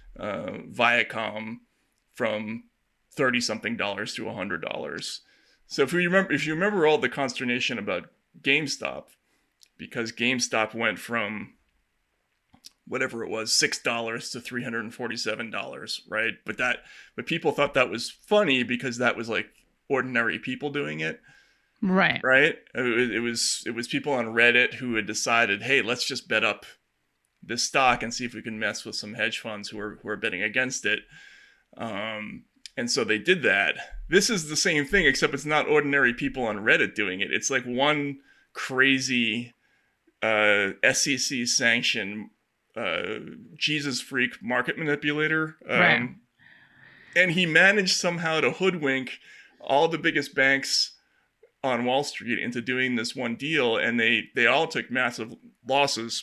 Viacom from $30-something to $100. So if you remember all the consternation about GameStop, because GameStop went from whatever it was, $6 to $347, right? But people thought that was funny because that was like ordinary people doing it. Right. Right? It was people on Reddit who had decided, hey, let's just bet up this stock and see if we can mess with some hedge funds who are betting against it. And so they did that. This is the same thing, except it's not ordinary people on Reddit doing it. It's like one crazy SEC sanctioned Jesus freak market manipulator. Right. And he managed somehow to hoodwink all the biggest banks on Wall Street into doing this one deal, and they all took massive losses.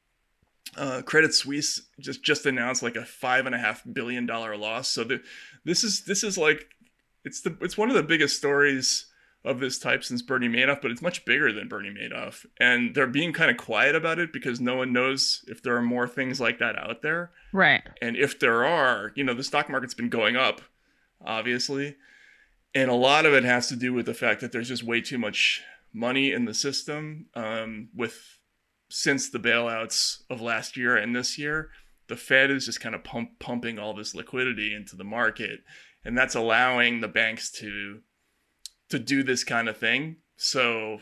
Credit Suisse just announced like a $5.5 billion loss. So this is like it's one of the biggest stories of this type since Bernie Madoff, but it's much bigger than Bernie Madoff. And they're being kind of quiet about it because no one knows if there are more things like that out there. Right. And if there are, the stock market's been going up, obviously. And a lot of it has to do with the fact that there's just way too much money in the system. Since the bailouts of last year and this year, the Fed is just kind of pumping all this liquidity into the market. And that's allowing the banks to do this kind of thing. So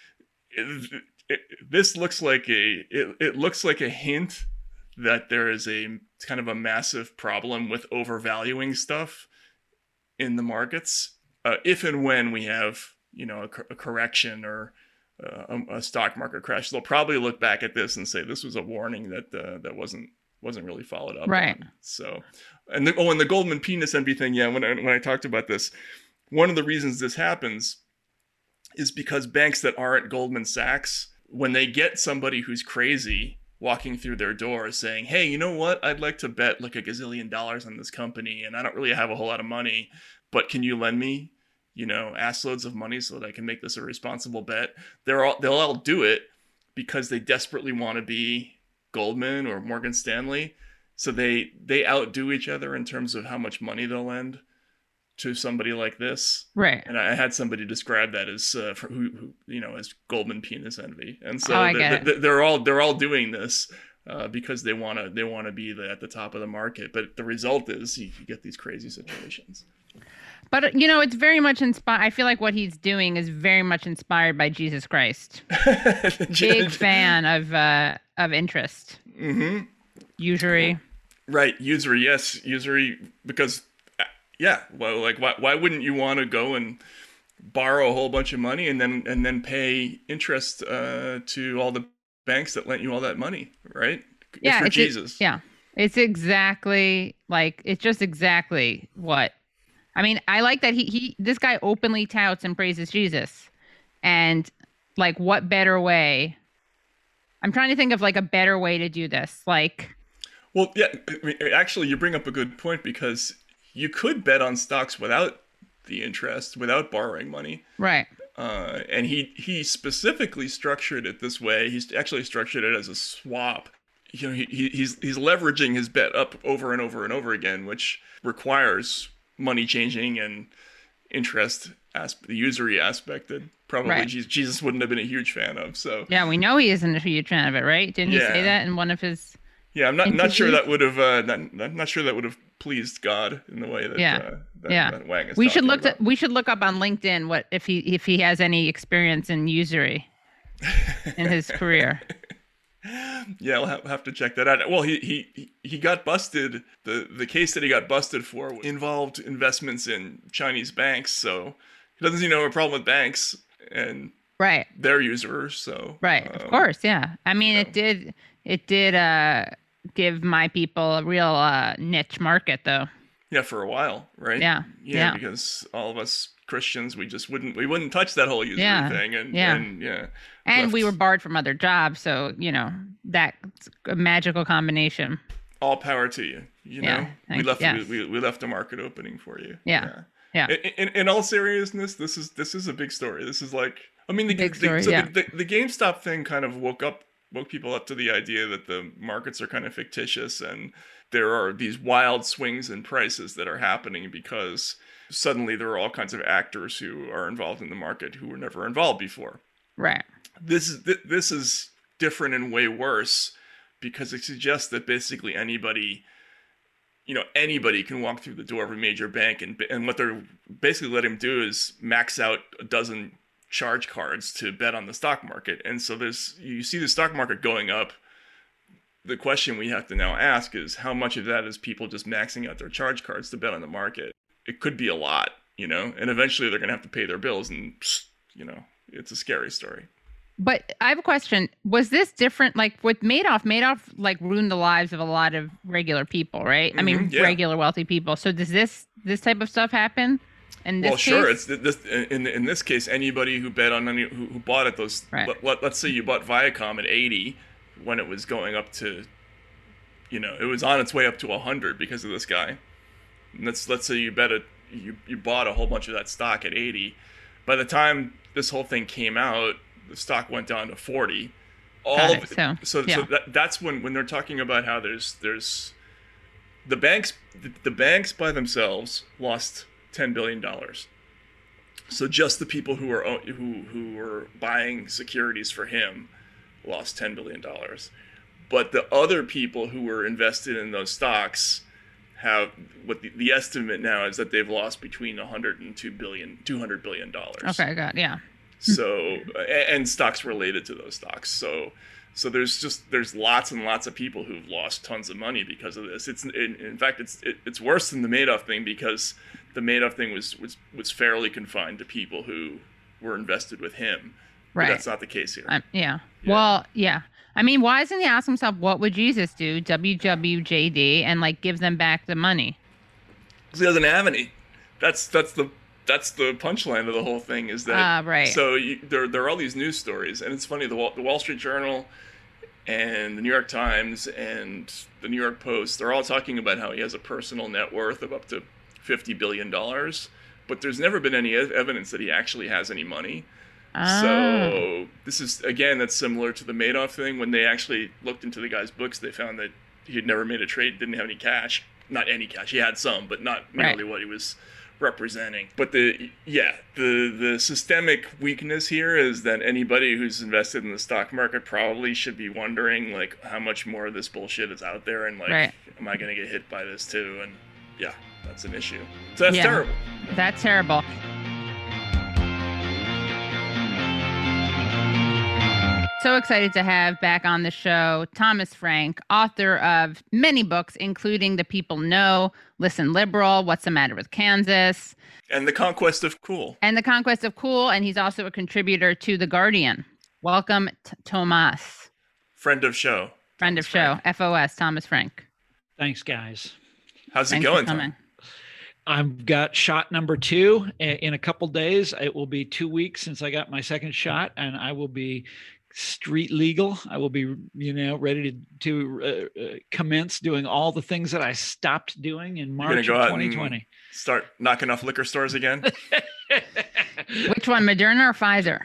this looks like it looks like a hint that there is a kind of a massive problem with overvaluing stuff in the markets. If and when we have, a correction or a stock market crash, they'll probably look back at this and say this was a warning that wasn't really followed up right on. So, and the Goldman penis envy thing, yeah, when I talked about this, one of the reasons this happens is because banks that aren't Goldman Sachs, when they get somebody who's crazy walking through their door saying, hey, you know what, I'd like to bet like $1 gazillion on this company and I don't really have a whole lot of money, but can you lend me, ass loads of money so that I can make this a responsible bet? They'll all do it because they desperately want to be Goldman or Morgan Stanley. So they outdo each other in terms of how much money they'll lend to somebody like this. Right. And I had somebody describe that as who as Goldman penis envy. And so they're all doing this because they want to be at the top of the market. But the result is you get these crazy situations. But it's very much inspired. I feel like what he's doing is very much inspired by Jesus Christ. Big fan of interest. Mm-hmm. Usury. Right, usury. Yes, usury because. Yeah, well, like why wouldn't you want to go and borrow a whole bunch of money and then pay interest to all the banks that lent you all that money, right? Yeah, it's for Jesus. It's exactly it's just exactly what. I mean, I like that this guy openly touts and praises Jesus, and like what better way? I'm trying to think of like a better way to do this, like. Well, yeah, I mean, actually, you bring up a good point because. You could bet on stocks without the interest, without borrowing money. Right. And he specifically structured it this way. He's actually structured it as a swap. He's leveraging his bet up over and over and over again, which requires money changing and interest, the usury aspect that probably Jesus wouldn't have been a huge fan of. So yeah, we know he isn't a huge fan of it, right? Didn't he say that in one of his? Yeah, I'm not sure that would have not sure that would have pleased God in the way that that Wang is. We should look up on LinkedIn what if he has any experience in usury in his career. Yeah, I'll have to check that out. Well, he got busted. The case that he got busted for involved investments in Chinese banks, so he doesn't seem to have a problem with banks and their users. So of course, yeah. I mean, it did give my people a real niche market, though. Yeah, for a while, right? Yeah. Because all of us Christians, we wouldn't touch that whole usury thing, and we were barred from other jobs, so that's a magical combination. All power to you. We left a market opening for you. Yeah. In all seriousness, this is a big story. This is like, I mean, the GameStop thing kind of woke people up to the idea that the markets are kind of fictitious and there are these wild swings in prices that are happening because suddenly there are all kinds of actors who are involved in the market who were never involved before. Right. This is different and way worse because it suggests that basically anybody can walk through the door of a major bank and what they're basically letting them do is max out a dozen charge cards to bet on the stock market. And so you see the stock market going up. The question we have to now ask is how much of that is people just maxing out their charge cards to bet on the market? It could be a lot, and eventually they're going to have to pay their bills and, it's a scary story. But I have a question. Was this different? Like with Madoff like ruined the lives of a lot of regular people, right? I mean, regular wealthy people. So does this type of stuff happen? Sure. It's this in this case, anybody who bet on who bought at those. Right. Let's say you bought Viacom at 80 when it was going up to, it was on its way up to 100 because of this guy. And let's say you bought a whole bunch of that stock at 80. By the time this whole thing came out, the stock went down to 40. So that's when they're talking about how there's the banks by themselves lost $10 billion. So just the people who were buying securities for him lost $10 billion. But the other people who were invested in those stocks have what the estimate now is that they've lost between $100 and $200 billion. Okay, got yeah. So and stocks related to those stocks. So there's lots and lots of people who've lost tons of money because of this. In fact it's worse than the Madoff thing because the Madoff thing was fairly confined to people who were invested with him. Right. But that's not the case here. Yeah. Well, yeah. I mean, why doesn't he ask himself, what would Jesus do? WWJD, and like gives them back the money. He doesn't have any. That's the punchline of the whole thing is that. Right. So there are all these news stories, and it's funny. The Wall Street Journal and the New York Times and the New York Post, they're all talking about how he has a personal net worth of up to $50 billion, but there's never been any evidence that he actually has any money. So this is, again, that's similar to the Madoff thing. When they actually looked into the guy's books, they found that he had never made a trade, didn't have any cash. Not any cash. He had some, but not nearly what he was representing. But the systemic weakness here is that anybody who's invested in the stock market probably should be wondering, like, how much more of this bullshit is out there, and like, am I going to get hit by this too? And yeah, that's an issue. So that's terrible. That's terrible. So excited to have back on the show Thomas Frank, author of many books, including The People Know, Listen Liberal, What's the Matter with Kansas, and The Conquest of Cool. And he's also a contributor to The Guardian. Welcome, Thomas. Friend of show. FOS, Thomas Frank. Thanks, guys. How's it going, Tom? I've got shot number 2 in a couple days. It will be 2 weeks since I got my second shot, and I will be street legal. I will be, ready to commence doing all the things that I stopped doing in March of 2020. Start knocking off liquor stores again? Which one, Moderna or Pfizer?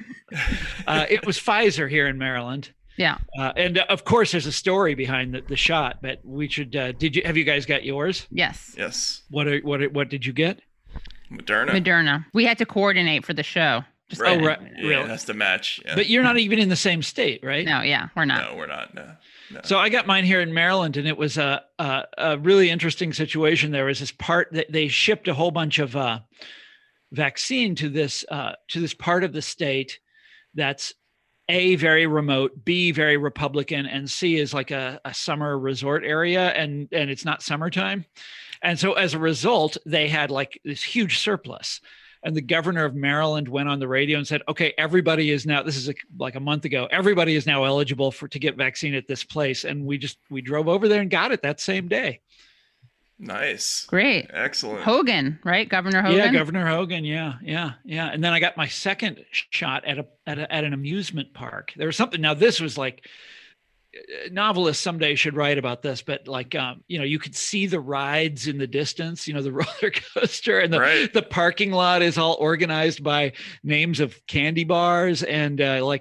It was Pfizer here in Maryland. Yeah. And of course, there's a story behind the shot, but we should. Have you guys got yours? Yes. Yes. What did you get? Moderna. We had to coordinate for the show. Right. Right. Yeah, really? It has to match. Yeah. But you're not even in the same state, right? No, we're not. No, we're not. No. So I got mine here in Maryland, and it was a really interesting situation. There was this part that they shipped a whole bunch of vaccine to this part of the state that's A, very remote, B, very Republican, and C is like a summer resort area, and it's not summertime. And so as a result, they had like this huge surplus. And the governor of Maryland went on the radio and said, okay, everybody is now, this is like a month ago, everybody is now eligible to get vaccine at this place. And we drove over there and got it that same day. Nice. Great. Excellent. Hogan, right? Governor Hogan? Yeah, Governor Hogan. Yeah. And then I got my second shot at an amusement park. There was something, now this was like, novelists someday should write about this, but like, you could see the rides in the distance, the roller coaster, and the parking lot is all organized by names of candy bars and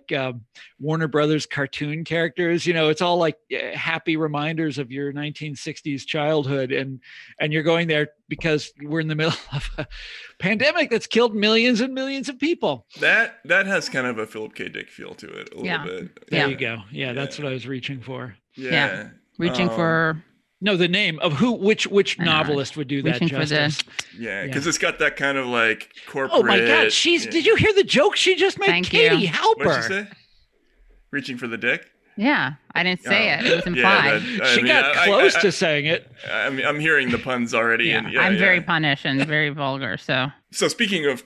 Warner Brothers cartoon characters. It's all like happy reminders of your 1960s childhood. And you're going there because we're in the middle of a pandemic that's killed millions and millions of people. That has kind of a Philip K. Dick feel to it a little bit. There you go. Yeah, that's what I was reaching for. Yeah. Reaching for... No, the name of which novelist would do that justice. Yeah, because it's got that kind of like corporate... Oh my God, did you hear the joke she just made? Thank Katie you. Halper. What'd you say? Reaching for the dick? Yeah, I didn't say it. It was implied. She got close to saying it. I'm hearing the puns already. Yeah. And I'm very punish and very vulgar. So speaking of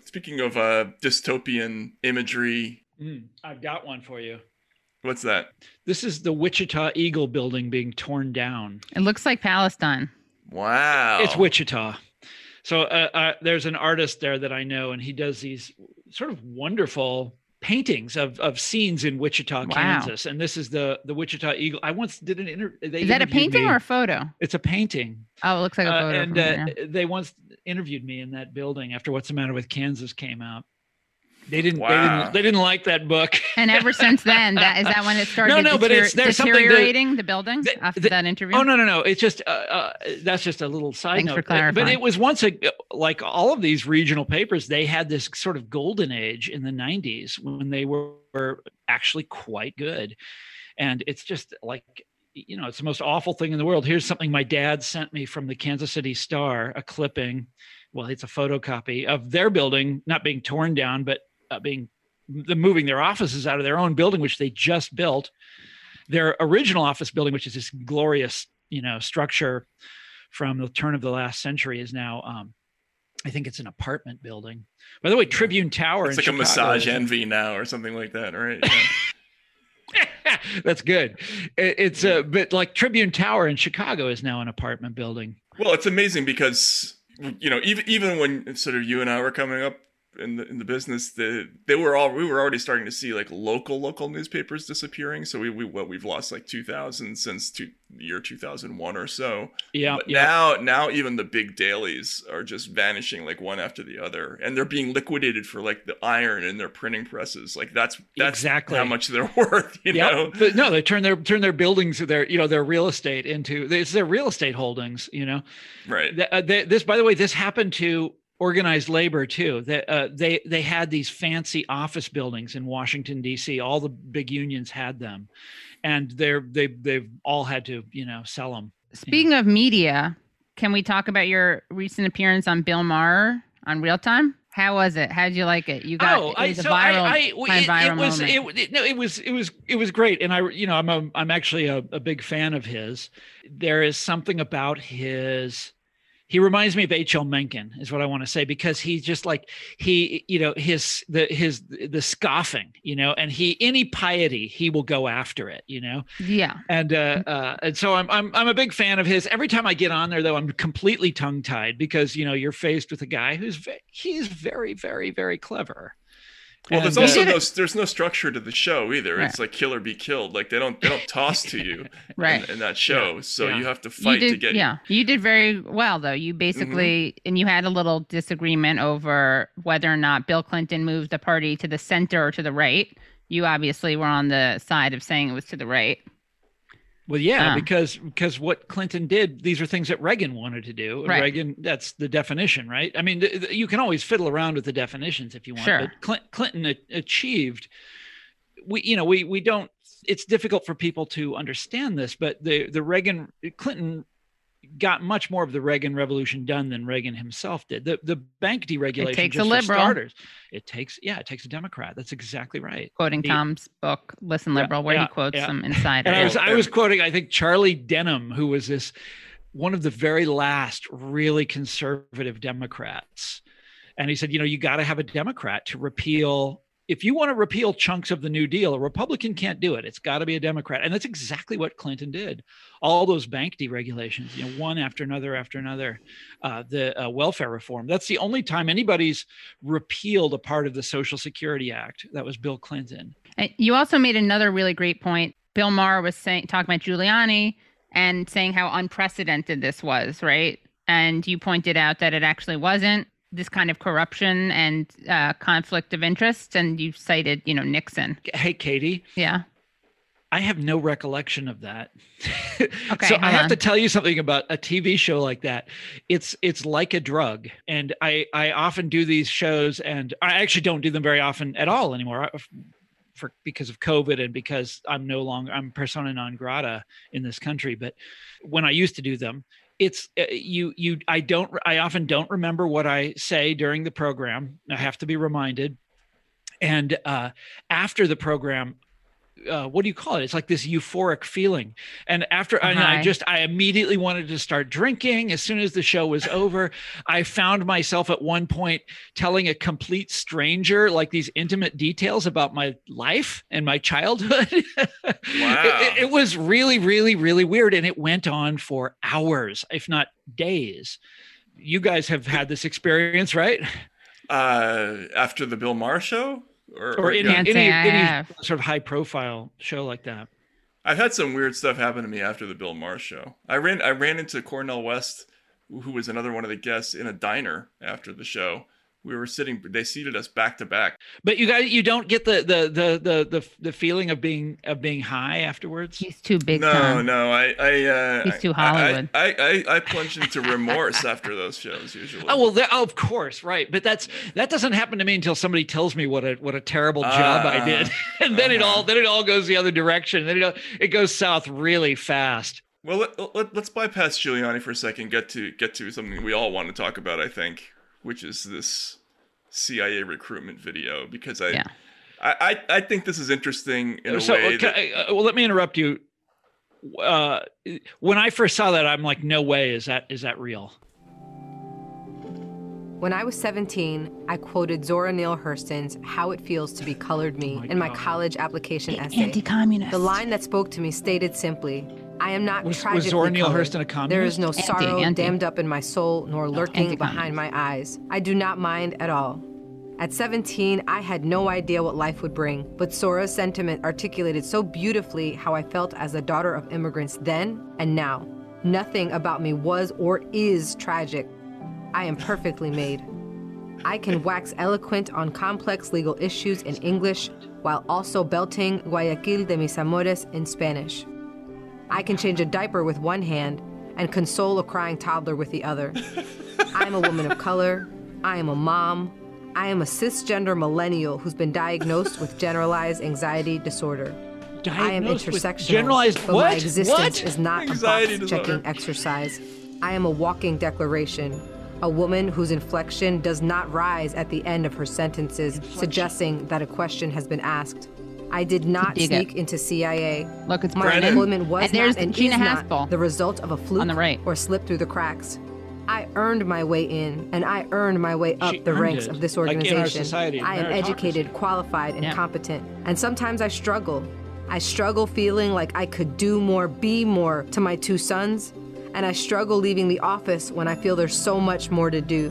dystopian imagery, I've got one for you. What's that? This is the Wichita Eagle building being torn down. It looks like Palestine. Wow. It's Wichita. So there's an artist there that I know, and he does these sort of wonderful paintings of scenes in Wichita, Kansas. And this is the Wichita Eagle. I once did an interview. Is that a painting or a photo? It's a painting. Oh, it looks like a photo. And they once interviewed me in that building after What's the Matter with Kansas came out. They didn't like that book. And ever since then, is that when it started deteriorating the building after that interview? Oh, no. It's just, that's just a little side Thanks note. for clarifying. But it was once like all of these regional papers, they had this sort of golden age in the 90s when they were actually quite good. And it's just like, it's the most awful thing in the world. Here's something my dad sent me from the Kansas City Star, a clipping. Well, it's a photocopy of their building not being torn down, but moving their offices out of their own building, which they just built. Their original office building, which is this glorious, structure from the turn of the last century, is now I think it's an apartment building. By the way, Tribune Tower. It's like Chicago a massage envy now or something like that, right? Yeah. That's good. It's but like Tribune Tower in Chicago is now an apartment building. Well, it's amazing because, you know, even when sort of you and I were coming up in the business, we were already starting to see like local newspapers disappearing. So we've lost like 2,000 since the year 2001 or so. Yeah. But now even the big dailies are just vanishing like one after the other, and they're being liquidated for like the iron in their printing presses. Like that's exactly how much they're worth. You know? But no, they turn their buildings, their real estate into it's their real estate holdings. You know, right? This, by the way, this happened to organized labor too. They had these fancy office buildings in Washington D.C. All the big unions had them, and they've all had to sell them. Speaking of media, can we talk about your recent appearance on Bill Maher on Real Time? How was it? How did you like it? You got it was great, and I'm actually a big fan of his. There is something about his. He reminds me of H.L. Mencken, is what I want to say, because he's just like the scoffing, and any piety, he will go after it, Yeah. And so I'm a big fan of his. Every time I get on there, though, I'm completely tongue tied because you're faced with a guy he's very, very, very clever. Well, there's there's no structure to the show either. Right. It's like kill or be killed. Like they don't toss to you right. in that show. So you have to fight to get. Yeah, you did very well though. You basically and you had a little disagreement over whether or not Bill Clinton moved the party to the center or to the right. You obviously were on the side of saying it was to the right. Well, yeah, because what Clinton did, these are things that Reagan wanted to do. Right. Reagan, that's the definition, right? I mean, you can always fiddle around with the definitions if you want, sure. But Clinton achieved. We don't. It's difficult for people to understand this, but Clinton got much more of the Reagan Revolution done than Reagan himself did. The bank deregulation, it takes just a liberal. For starters, it takes a Democrat. That's exactly right. Quoting Tom's book, Listen Liberal, where he quotes some insider. And I was quoting, I think, Charlie Denham, who was one of the very last really conservative Democrats. And he said, you got to have a Democrat to repeal. If you want to repeal chunks of the New Deal, a Republican can't do it. It's got to be a Democrat. And that's exactly what Clinton did. All those bank deregulations, one after another, the welfare reform. That's the only time anybody's repealed a part of the Social Security Act. That was Bill Clinton. And you also made another really great point. Bill Maher was talking about Giuliani and saying how unprecedented this was, right? And you pointed out that it actually wasn't. This kind of corruption and conflict of interest, and you cited, Nixon. Hey, Katie. Yeah. I have no recollection of that. Okay. So I have to tell you something about a TV show like that. It's like a drug, and I often do these shows, and I actually don't do them very often at all anymore, because of COVID and because I'm persona non grata in this country. But when I used to do them, it's I often don't remember what I say during the program. I have to be reminded. And after the program, what do you call it? It's like this euphoric feeling. And after I immediately wanted to start drinking. As soon as the show was over, I found myself at one point telling a complete stranger like these intimate details about my life and my childhood. Wow. It was really, really, really weird. And it went on for hours, if not days. You guys have had this experience, right? After the Bill Maher show? Or any sort of high profile show like that. I've had some weird stuff happen to me after the Bill Maher show. I ran into Cornel West, who was another one of the guests, in a diner after the show. We were they seated us back to back. But you don't get the feeling of being high afterwards. He's too big. No, he's too Hollywood. I plunge into remorse after those shows usually. Oh well, of course, right. But that doesn't happen to me until somebody tells me what a terrible job I did, and then it all goes the other direction. Then it goes south really fast. Well, let's bypass Giuliani for a second. Get to something we all want to talk about, I think, which is this CIA recruitment video, because I think this is interesting in a way. Well, let me interrupt you. When I first saw that, I'm like, no way is that real. When I was 17, I quoted Zora Neale Hurston's How It Feels to Be Colored Me in my college application essay. Anti-communist. The line that spoke to me stated simply, I am not tragically Was Zora Neale colored. Hurston a communist? There is no sorrow Anti. dammed up in my soul, nor lurking behind my eyes. I do not mind at all. At 17, I had no idea what life would bring, but Zora's sentiment articulated so beautifully how I felt as a daughter of immigrants then and now. Nothing about me was or is tragic. I am perfectly made. I can wax eloquent on complex legal issues in English while also belting Guayaquil de mis amores in Spanish. I can change a diaper with one hand and console a crying toddler with the other. I am a woman of color. I am a mom. I am a cisgender millennial who's been diagnosed with generalized anxiety disorder. I am intersectional, generalized but what? my existence What? is not Anxiety a disorder. box-checking exercise. I am a walking declaration, a woman whose inflection does not rise at the end of her sentences, suggesting that a question has been asked. I did not Dig sneak it. into CIA. Look, it's My Brennan. employment was And there's not and Gina is not Haspel the result of a fluke on the right. or slip through the cracks. I earned my way in, and I earned my way up She the earned ranks it, of this like in our organization. society, I am meritocracy. educated, qualified, and Yeah. competent. And sometimes I struggle. I struggle feeling like I could do more, be more to my two sons, and I struggle leaving the office when I feel there's so much more to do.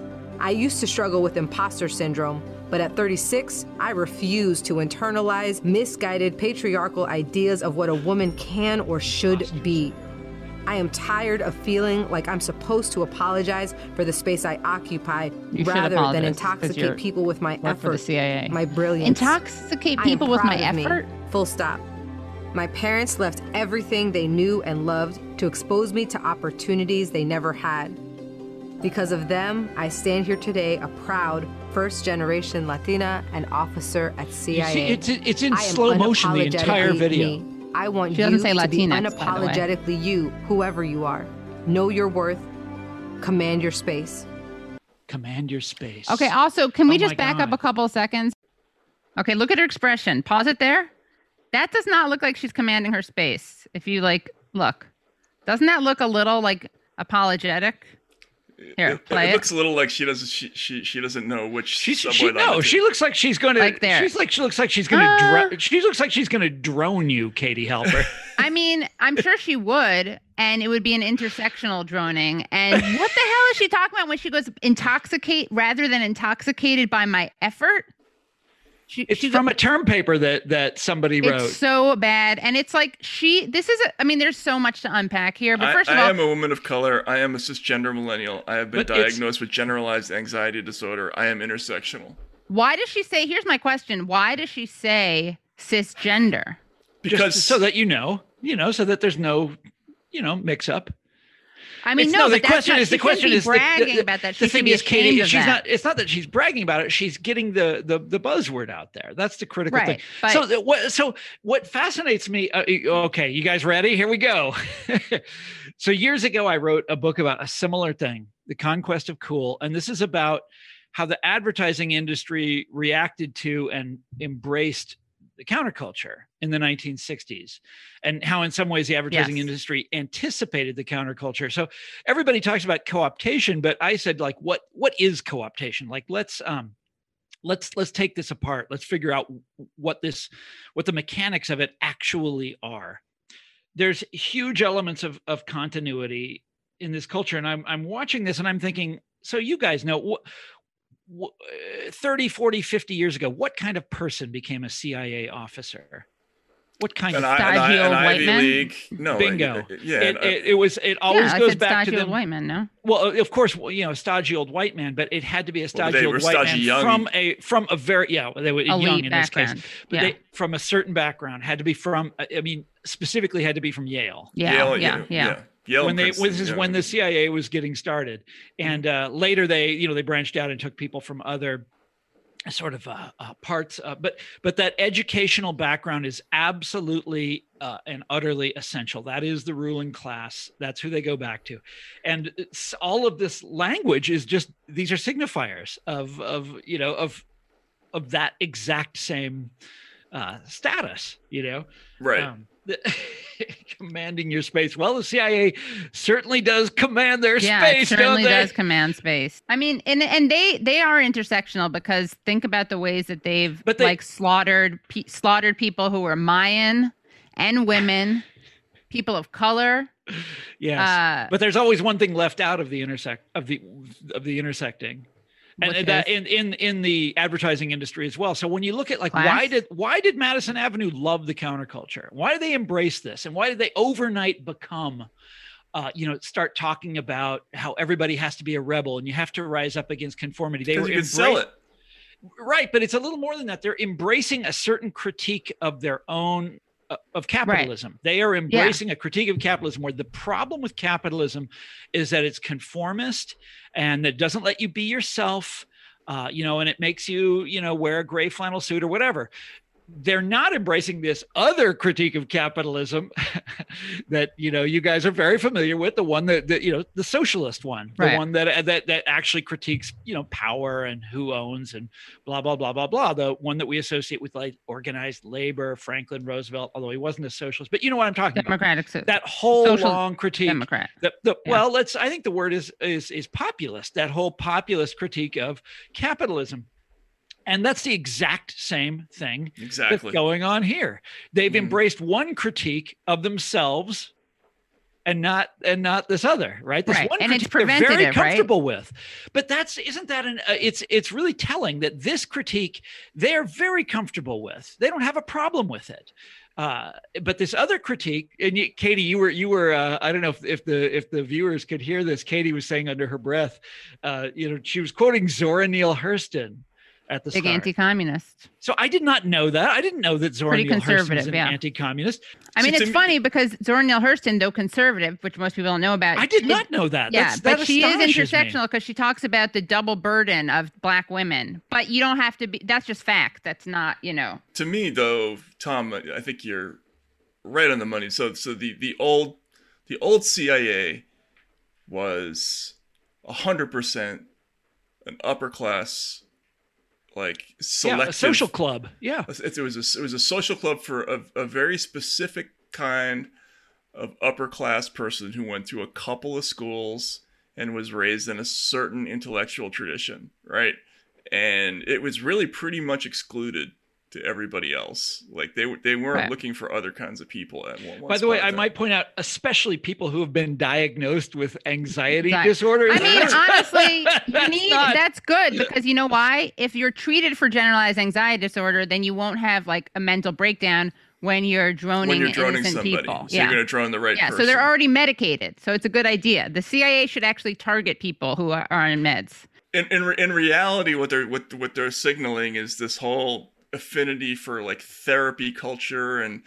I used to struggle with imposter syndrome, but at 36, I refuse to internalize misguided patriarchal ideas of what a woman can or should be. I am tired of feeling like I'm supposed to apologize for the space I occupy You should rather apologize, than 'cause intoxicate you're- people with my work for the effort, CIA. my brilliance. Intoxicate I am people with my proud of me. effort? Full stop. My parents left everything they knew and loved to expose me to opportunities they never had. Because of them, I stand here today a proud first-generation Latina and officer at CIA. It's in I am slow motion, the entire unapologetically video. me. I want She you doesn't say to be Latinx, by the way. unapologetically you, whoever you are. Know your worth. Command your space. Command your space. Okay, also, can we Oh just my back God. up a couple of seconds? Okay, look at her expression. Pause it there. That does not look like she's commanding her space. If you look. Doesn't that look a little apologetic? Here, play It it. looks a little like she doesn't she doesn't know which She subway line it's she in. looks like she's going to. Like there. She looks like she's going to. She looks like she's going to drone you, Katie Halper. I mean, I'm sure she would, and it would be an intersectional droning. And what the hell is she talking about when she goes intoxicate rather than intoxicated by my effort? It's from a term paper that somebody wrote. It's so bad. And it's like there's so much to unpack here. But first of I all, am a woman of color. I am a cisgender millennial. I have been But it's- diagnosed with generalized anxiety disorder. I am intersectional. why does she say, here's my question, why does she say cisgender? Because Just so that so that there's no, mix up. I mean, It's- no, the but that's question not, is she the question shouldn't be is bragging about that. She the should thing be is, ashamed Katie, of she's that. not. It's not that she's bragging about it. She's getting the buzzword out there. That's the critical Right, thing. but- So what fascinates me? Okay, you guys ready? Here we go. So years ago, I wrote a book about a similar thing, The Conquest of Cool, and this is about how the advertising industry reacted to and embraced the counterculture in the 1960s, and how in some ways the advertising Yes. industry anticipated the counterculture. So everybody talks about co-optation, but I said, what is co-optation? Let's take this apart. Let's figure out what the mechanics of it actually are. There's huge elements of continuity in this culture, and I'm watching this and I'm thinking, so you guys know 30, 40, 50 years ago, what kind of person became a CIA officer? What kind of stodgy old white Ivy man? League? No, bingo? yeah, It always I goes said back to stodgy the old white man, no? Well, of course, stodgy old white man, but it had to be a stodgy they old were white stodgy man young. from a very they were young Elite in this case, background. but Yeah. they from a certain background, had to be from. Specifically had to be from Yale. Yeah. Yale When and this is Princeton, when the CIA was getting started, and later they branched out and took people from other sort of parts, but that educational background is absolutely and utterly essential. That is the ruling class. That's who they go back to, and all of this language is just these are signifiers of that exact same status. Right. commanding your space. Well, the CIA certainly does command their Yeah, space, it certainly don't they? does command space. I mean, and they are intersectional, because think about the ways that they've like slaughtered people who were Mayan and women, people of color. Yes, but there's always one thing left out of the intersecting. And that in the advertising industry as well. So when you look at like why did Madison Avenue love the counterculture? Why did they embrace this? And why did they overnight become start talking about how everybody has to be a rebel and you have to rise up against conformity? They were you can sell it. Right, but it's a little more than that. They're embracing a certain critique of their own of capitalism. Right. They are embracing a critique of capitalism, where the problem with capitalism is that it's conformist and it doesn't let you be yourself, and it makes you, wear a gray flannel suit or whatever. They're not embracing this other critique of capitalism that, you guys are very familiar with, the one that the socialist one, the one that actually critiques, power and who owns and blah, blah, blah, blah, blah. The one that we associate with like organized labor, Franklin Roosevelt, although he wasn't a socialist, but you know what I'm talking about. That whole long critique. Democrat. Well, I think the word is populist, that whole populist critique of capitalism. And that's the exact same thing that's going on here. They've embraced one critique of themselves and not this other, right? This one and critique it's preventative, they're very comfortable with. But it's really telling that this critique they're very comfortable with. They don't have a problem with it. But this other critique, and Katie, you were I don't know if the viewers could hear this. Katie was saying under her breath, she was quoting Zora Neale Hurston at the big start. Anti-communist. So I did not know that. I didn't know that Zora Neale Hurston was an anti-communist. I mean, it's funny because Zora Neale Hurston, though conservative, which most people don't know about. I did not know that. But she is intersectional because she talks about the double burden of Black women. But you don't have to be. That's just fact. That's not, To me, though, Tom, I think you're right on the money. So the old CIA was 100% an upper class, like selective a social club. Yeah, it was a social club for a very specific kind of upper class person who went through a couple of schools and was raised in a certain intellectual tradition, right? And it was really pretty much excluded to everybody else. Like they weren't looking for other kinds of people at one. By the way, I might point out, especially people who have been diagnosed with anxiety disorders. I mean, honestly, that's good because you know why? If you're treated for generalized anxiety disorder, then you won't have like a mental breakdown when you're droning innocent somebody. people. So you're going to drone the right person. So they're already medicated. So it's a good idea. The CIA should actually target people who are on meds. In reality, what they're signaling is this whole affinity for like therapy culture and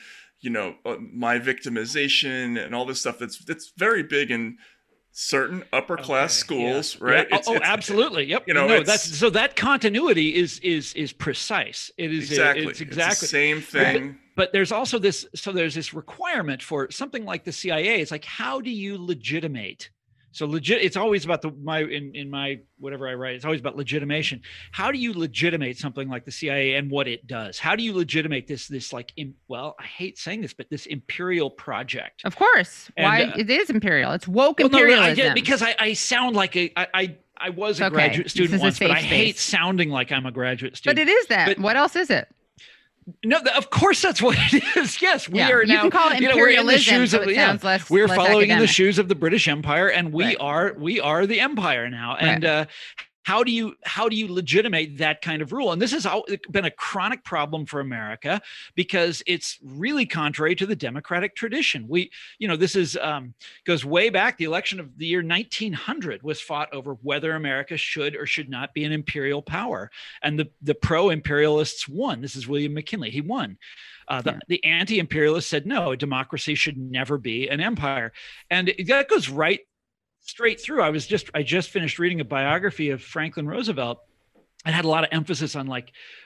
my victimization and all this stuff that's very big in certain upper class schools, right? Yeah. It's absolutely. Yep. So that continuity is precise. It is exactly. It's exactly it's the same thing. But there's also this. So there's this requirement for something like the CIA. It's like, how do you legitimate? So it's always about in my whatever I write, it's always about legitimation. How do you legitimate something like the CIA and what it does? How do you legitimate this like, I hate saying this, but this imperial project? Of course. Why it is imperial. It's woke imperialism. No, because I sound like I was a graduate student once, but I hate sounding like I'm a graduate student. But it is that. What else is it? No, of course that's what it is. Yes, we are now. You can call it imperialism. We're in the shoes so it sounds less. We're less following academic. in the shoes of the British Empire, and we are the empire now. And how do you legitimate that kind of rule? And this has been a chronic problem for America because it's really contrary to the democratic tradition. This is goes way back. The election of the year 1900 was fought over whether America should or should not be an imperial power, and the pro-imperialists won. This is William McKinley. He won. The anti-imperialists said no, democracy should never be an empire, and that goes right straight through. I just finished reading a biography of Franklin Roosevelt and had a lot of emphasis on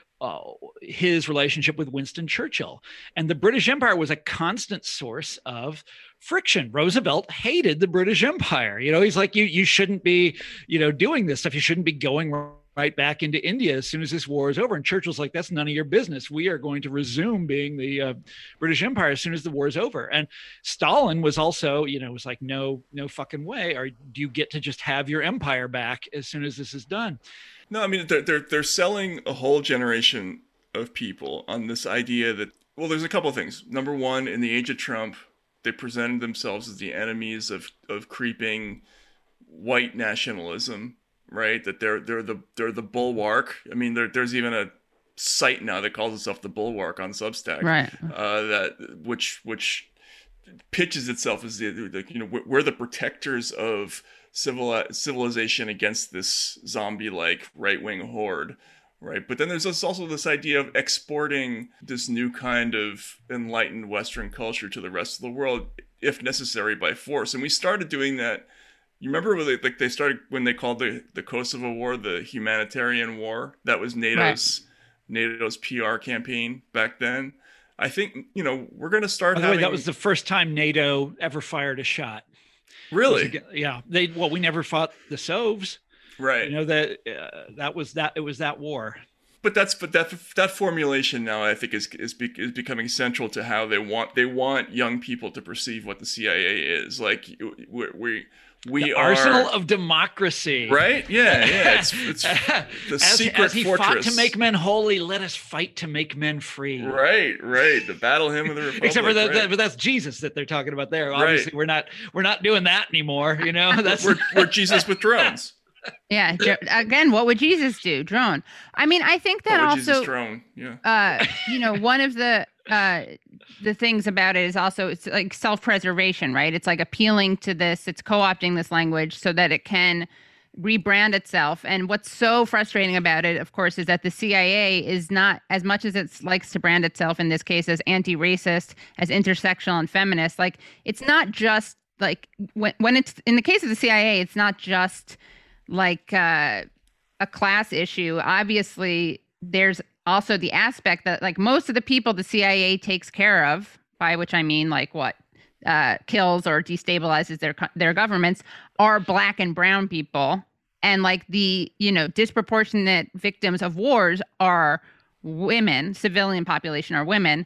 his relationship with Winston Churchill. And the British Empire was a constant source of friction. Roosevelt hated the British Empire. He's like, you shouldn't be, doing this stuff. You shouldn't be going right back into India as soon as this war is over. And Churchill's like, that's none of your business. We are going to resume being the British Empire as soon as the war is over. And Stalin was also, was like, no fucking way. Or do you get to just have your empire back as soon as this is done? No, I mean, they're selling a whole generation of people on this idea that, well, there's a couple of things. Number one, in the age of Trump, they presented themselves as the enemies of creeping white nationalism, right? That they're the bulwark. I mean, there's even a site now that calls itself the Bulwark on Substack, right? Which pitches itself as we're the protectors of civilization against this zombie-like right-wing horde. Right. But then there's also this idea of exporting this new kind of enlightened Western culture to the rest of the world, if necessary, by force. And we started doing that. You remember when they called the Kosovo War the humanitarian war? That was NATO's PR campaign back then. I think, we're going to start By the way, that was the first time NATO ever fired a shot. Really? Yeah. We never fought the Sovs. Right. It was that war. But that formulation now, I think, is becoming central to how they want young people to perceive what the CIA is. Like we the are arsenal of democracy. Right? Yeah. It's the secret as he fortress. Fought to make men holy, let us fight to make men free. Right. The battle hymn of the Republic. Except for but that's Jesus that they're talking about there. Obviously, we're not doing that anymore. That's we're Jesus with drones. Yeah. Again, what would Jesus do? Drone. I mean, I think that also. Jesus drone. Yeah. One of the things about it is also it's like self-preservation, right? It's like appealing to this. It's co-opting this language so that it can rebrand itself. And what's so frustrating about it, of course, is that the CIA is not, as much as it likes to brand itself in this case as anti-racist, as intersectional and feminist. Like, it's not just like when it's in the case of the CIA, it's not just like a class issue. Obviously, there's also the aspect that like most of the people the CIA takes care of, by which I mean like kills or destabilizes their governments, are Black and brown people. And like the, disproportionate victims of wars are women, civilian population are women.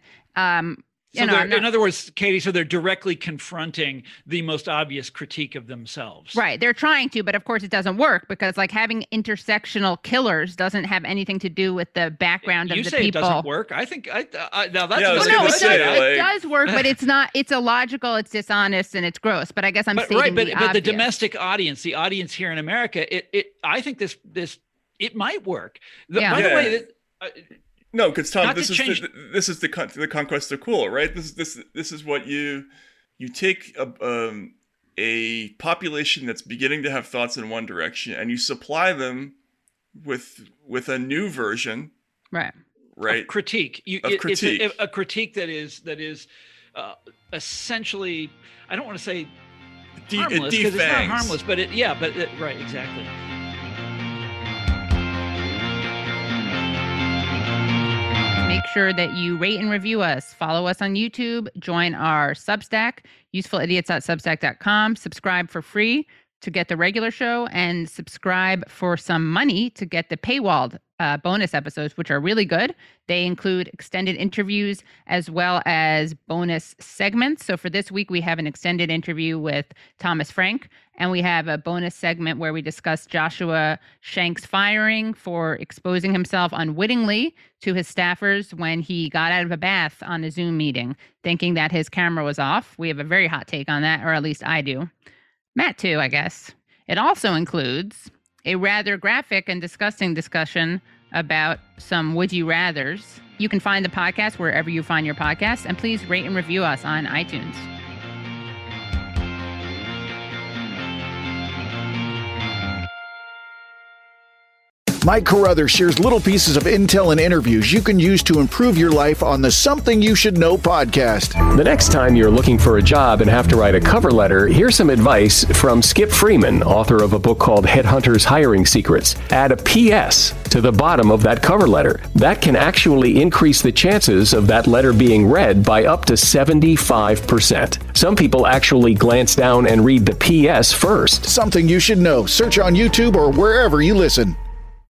In other words, Katie, so they're directly confronting the most obvious critique of themselves. Right. They're trying to, but of course it doesesn't work because like having intersectional killers doesn't have anything to do with the background of the people. You say it doesn't work. I think now that's it does work, but it's not. It's illogical. It's dishonest and it's gross. But I guess I'm stating the obvious. But the domestic audience, the audience here in America, I think this it might work. By the way. No, because Tom, this is the conquest of cool, right? This is what you take a population that's beginning to have thoughts in one direction, and you supply them with a new version, right? Of critique. It's a critique that is essentially, I don't want to say harmless because it's not harmless, but right, exactly. Make sure that you rate and review us. Follow us on YouTube. Join our Substack, usefulidiots.substack.com. Subscribe for free to get the regular show and subscribe for some money to get the paywalled bonus episodes, which are really good. They include extended interviews as well as bonus segments. So for this week, we have an extended interview with Thomas Frank, and we have a bonus segment where we discuss Joshua Shank's firing for exposing himself unwittingly to his staffers when he got out of a bath on a Zoom meeting, thinking that his camera was off. We have a very hot take on that, or at least I do. Matt, too, I guess. It also includes a rather graphic and disgusting discussion about some would you rathers. You can find the podcast wherever you find your podcasts, and please rate and review us on iTunes. Mike Carruthers shares little pieces of intel and interviews you can use to improve your life on the Something You Should Know podcast. The next time you're looking for a job and have to write a cover letter, here's some advice from Skip Freeman, author of a book called Headhunters Hiring Secrets. Add a PS to the bottom of that cover letter. That can actually increase the chances of that letter being read by up to 75%. Some people actually glance down and read the PS first. Something You Should Know. Search on YouTube or wherever you listen.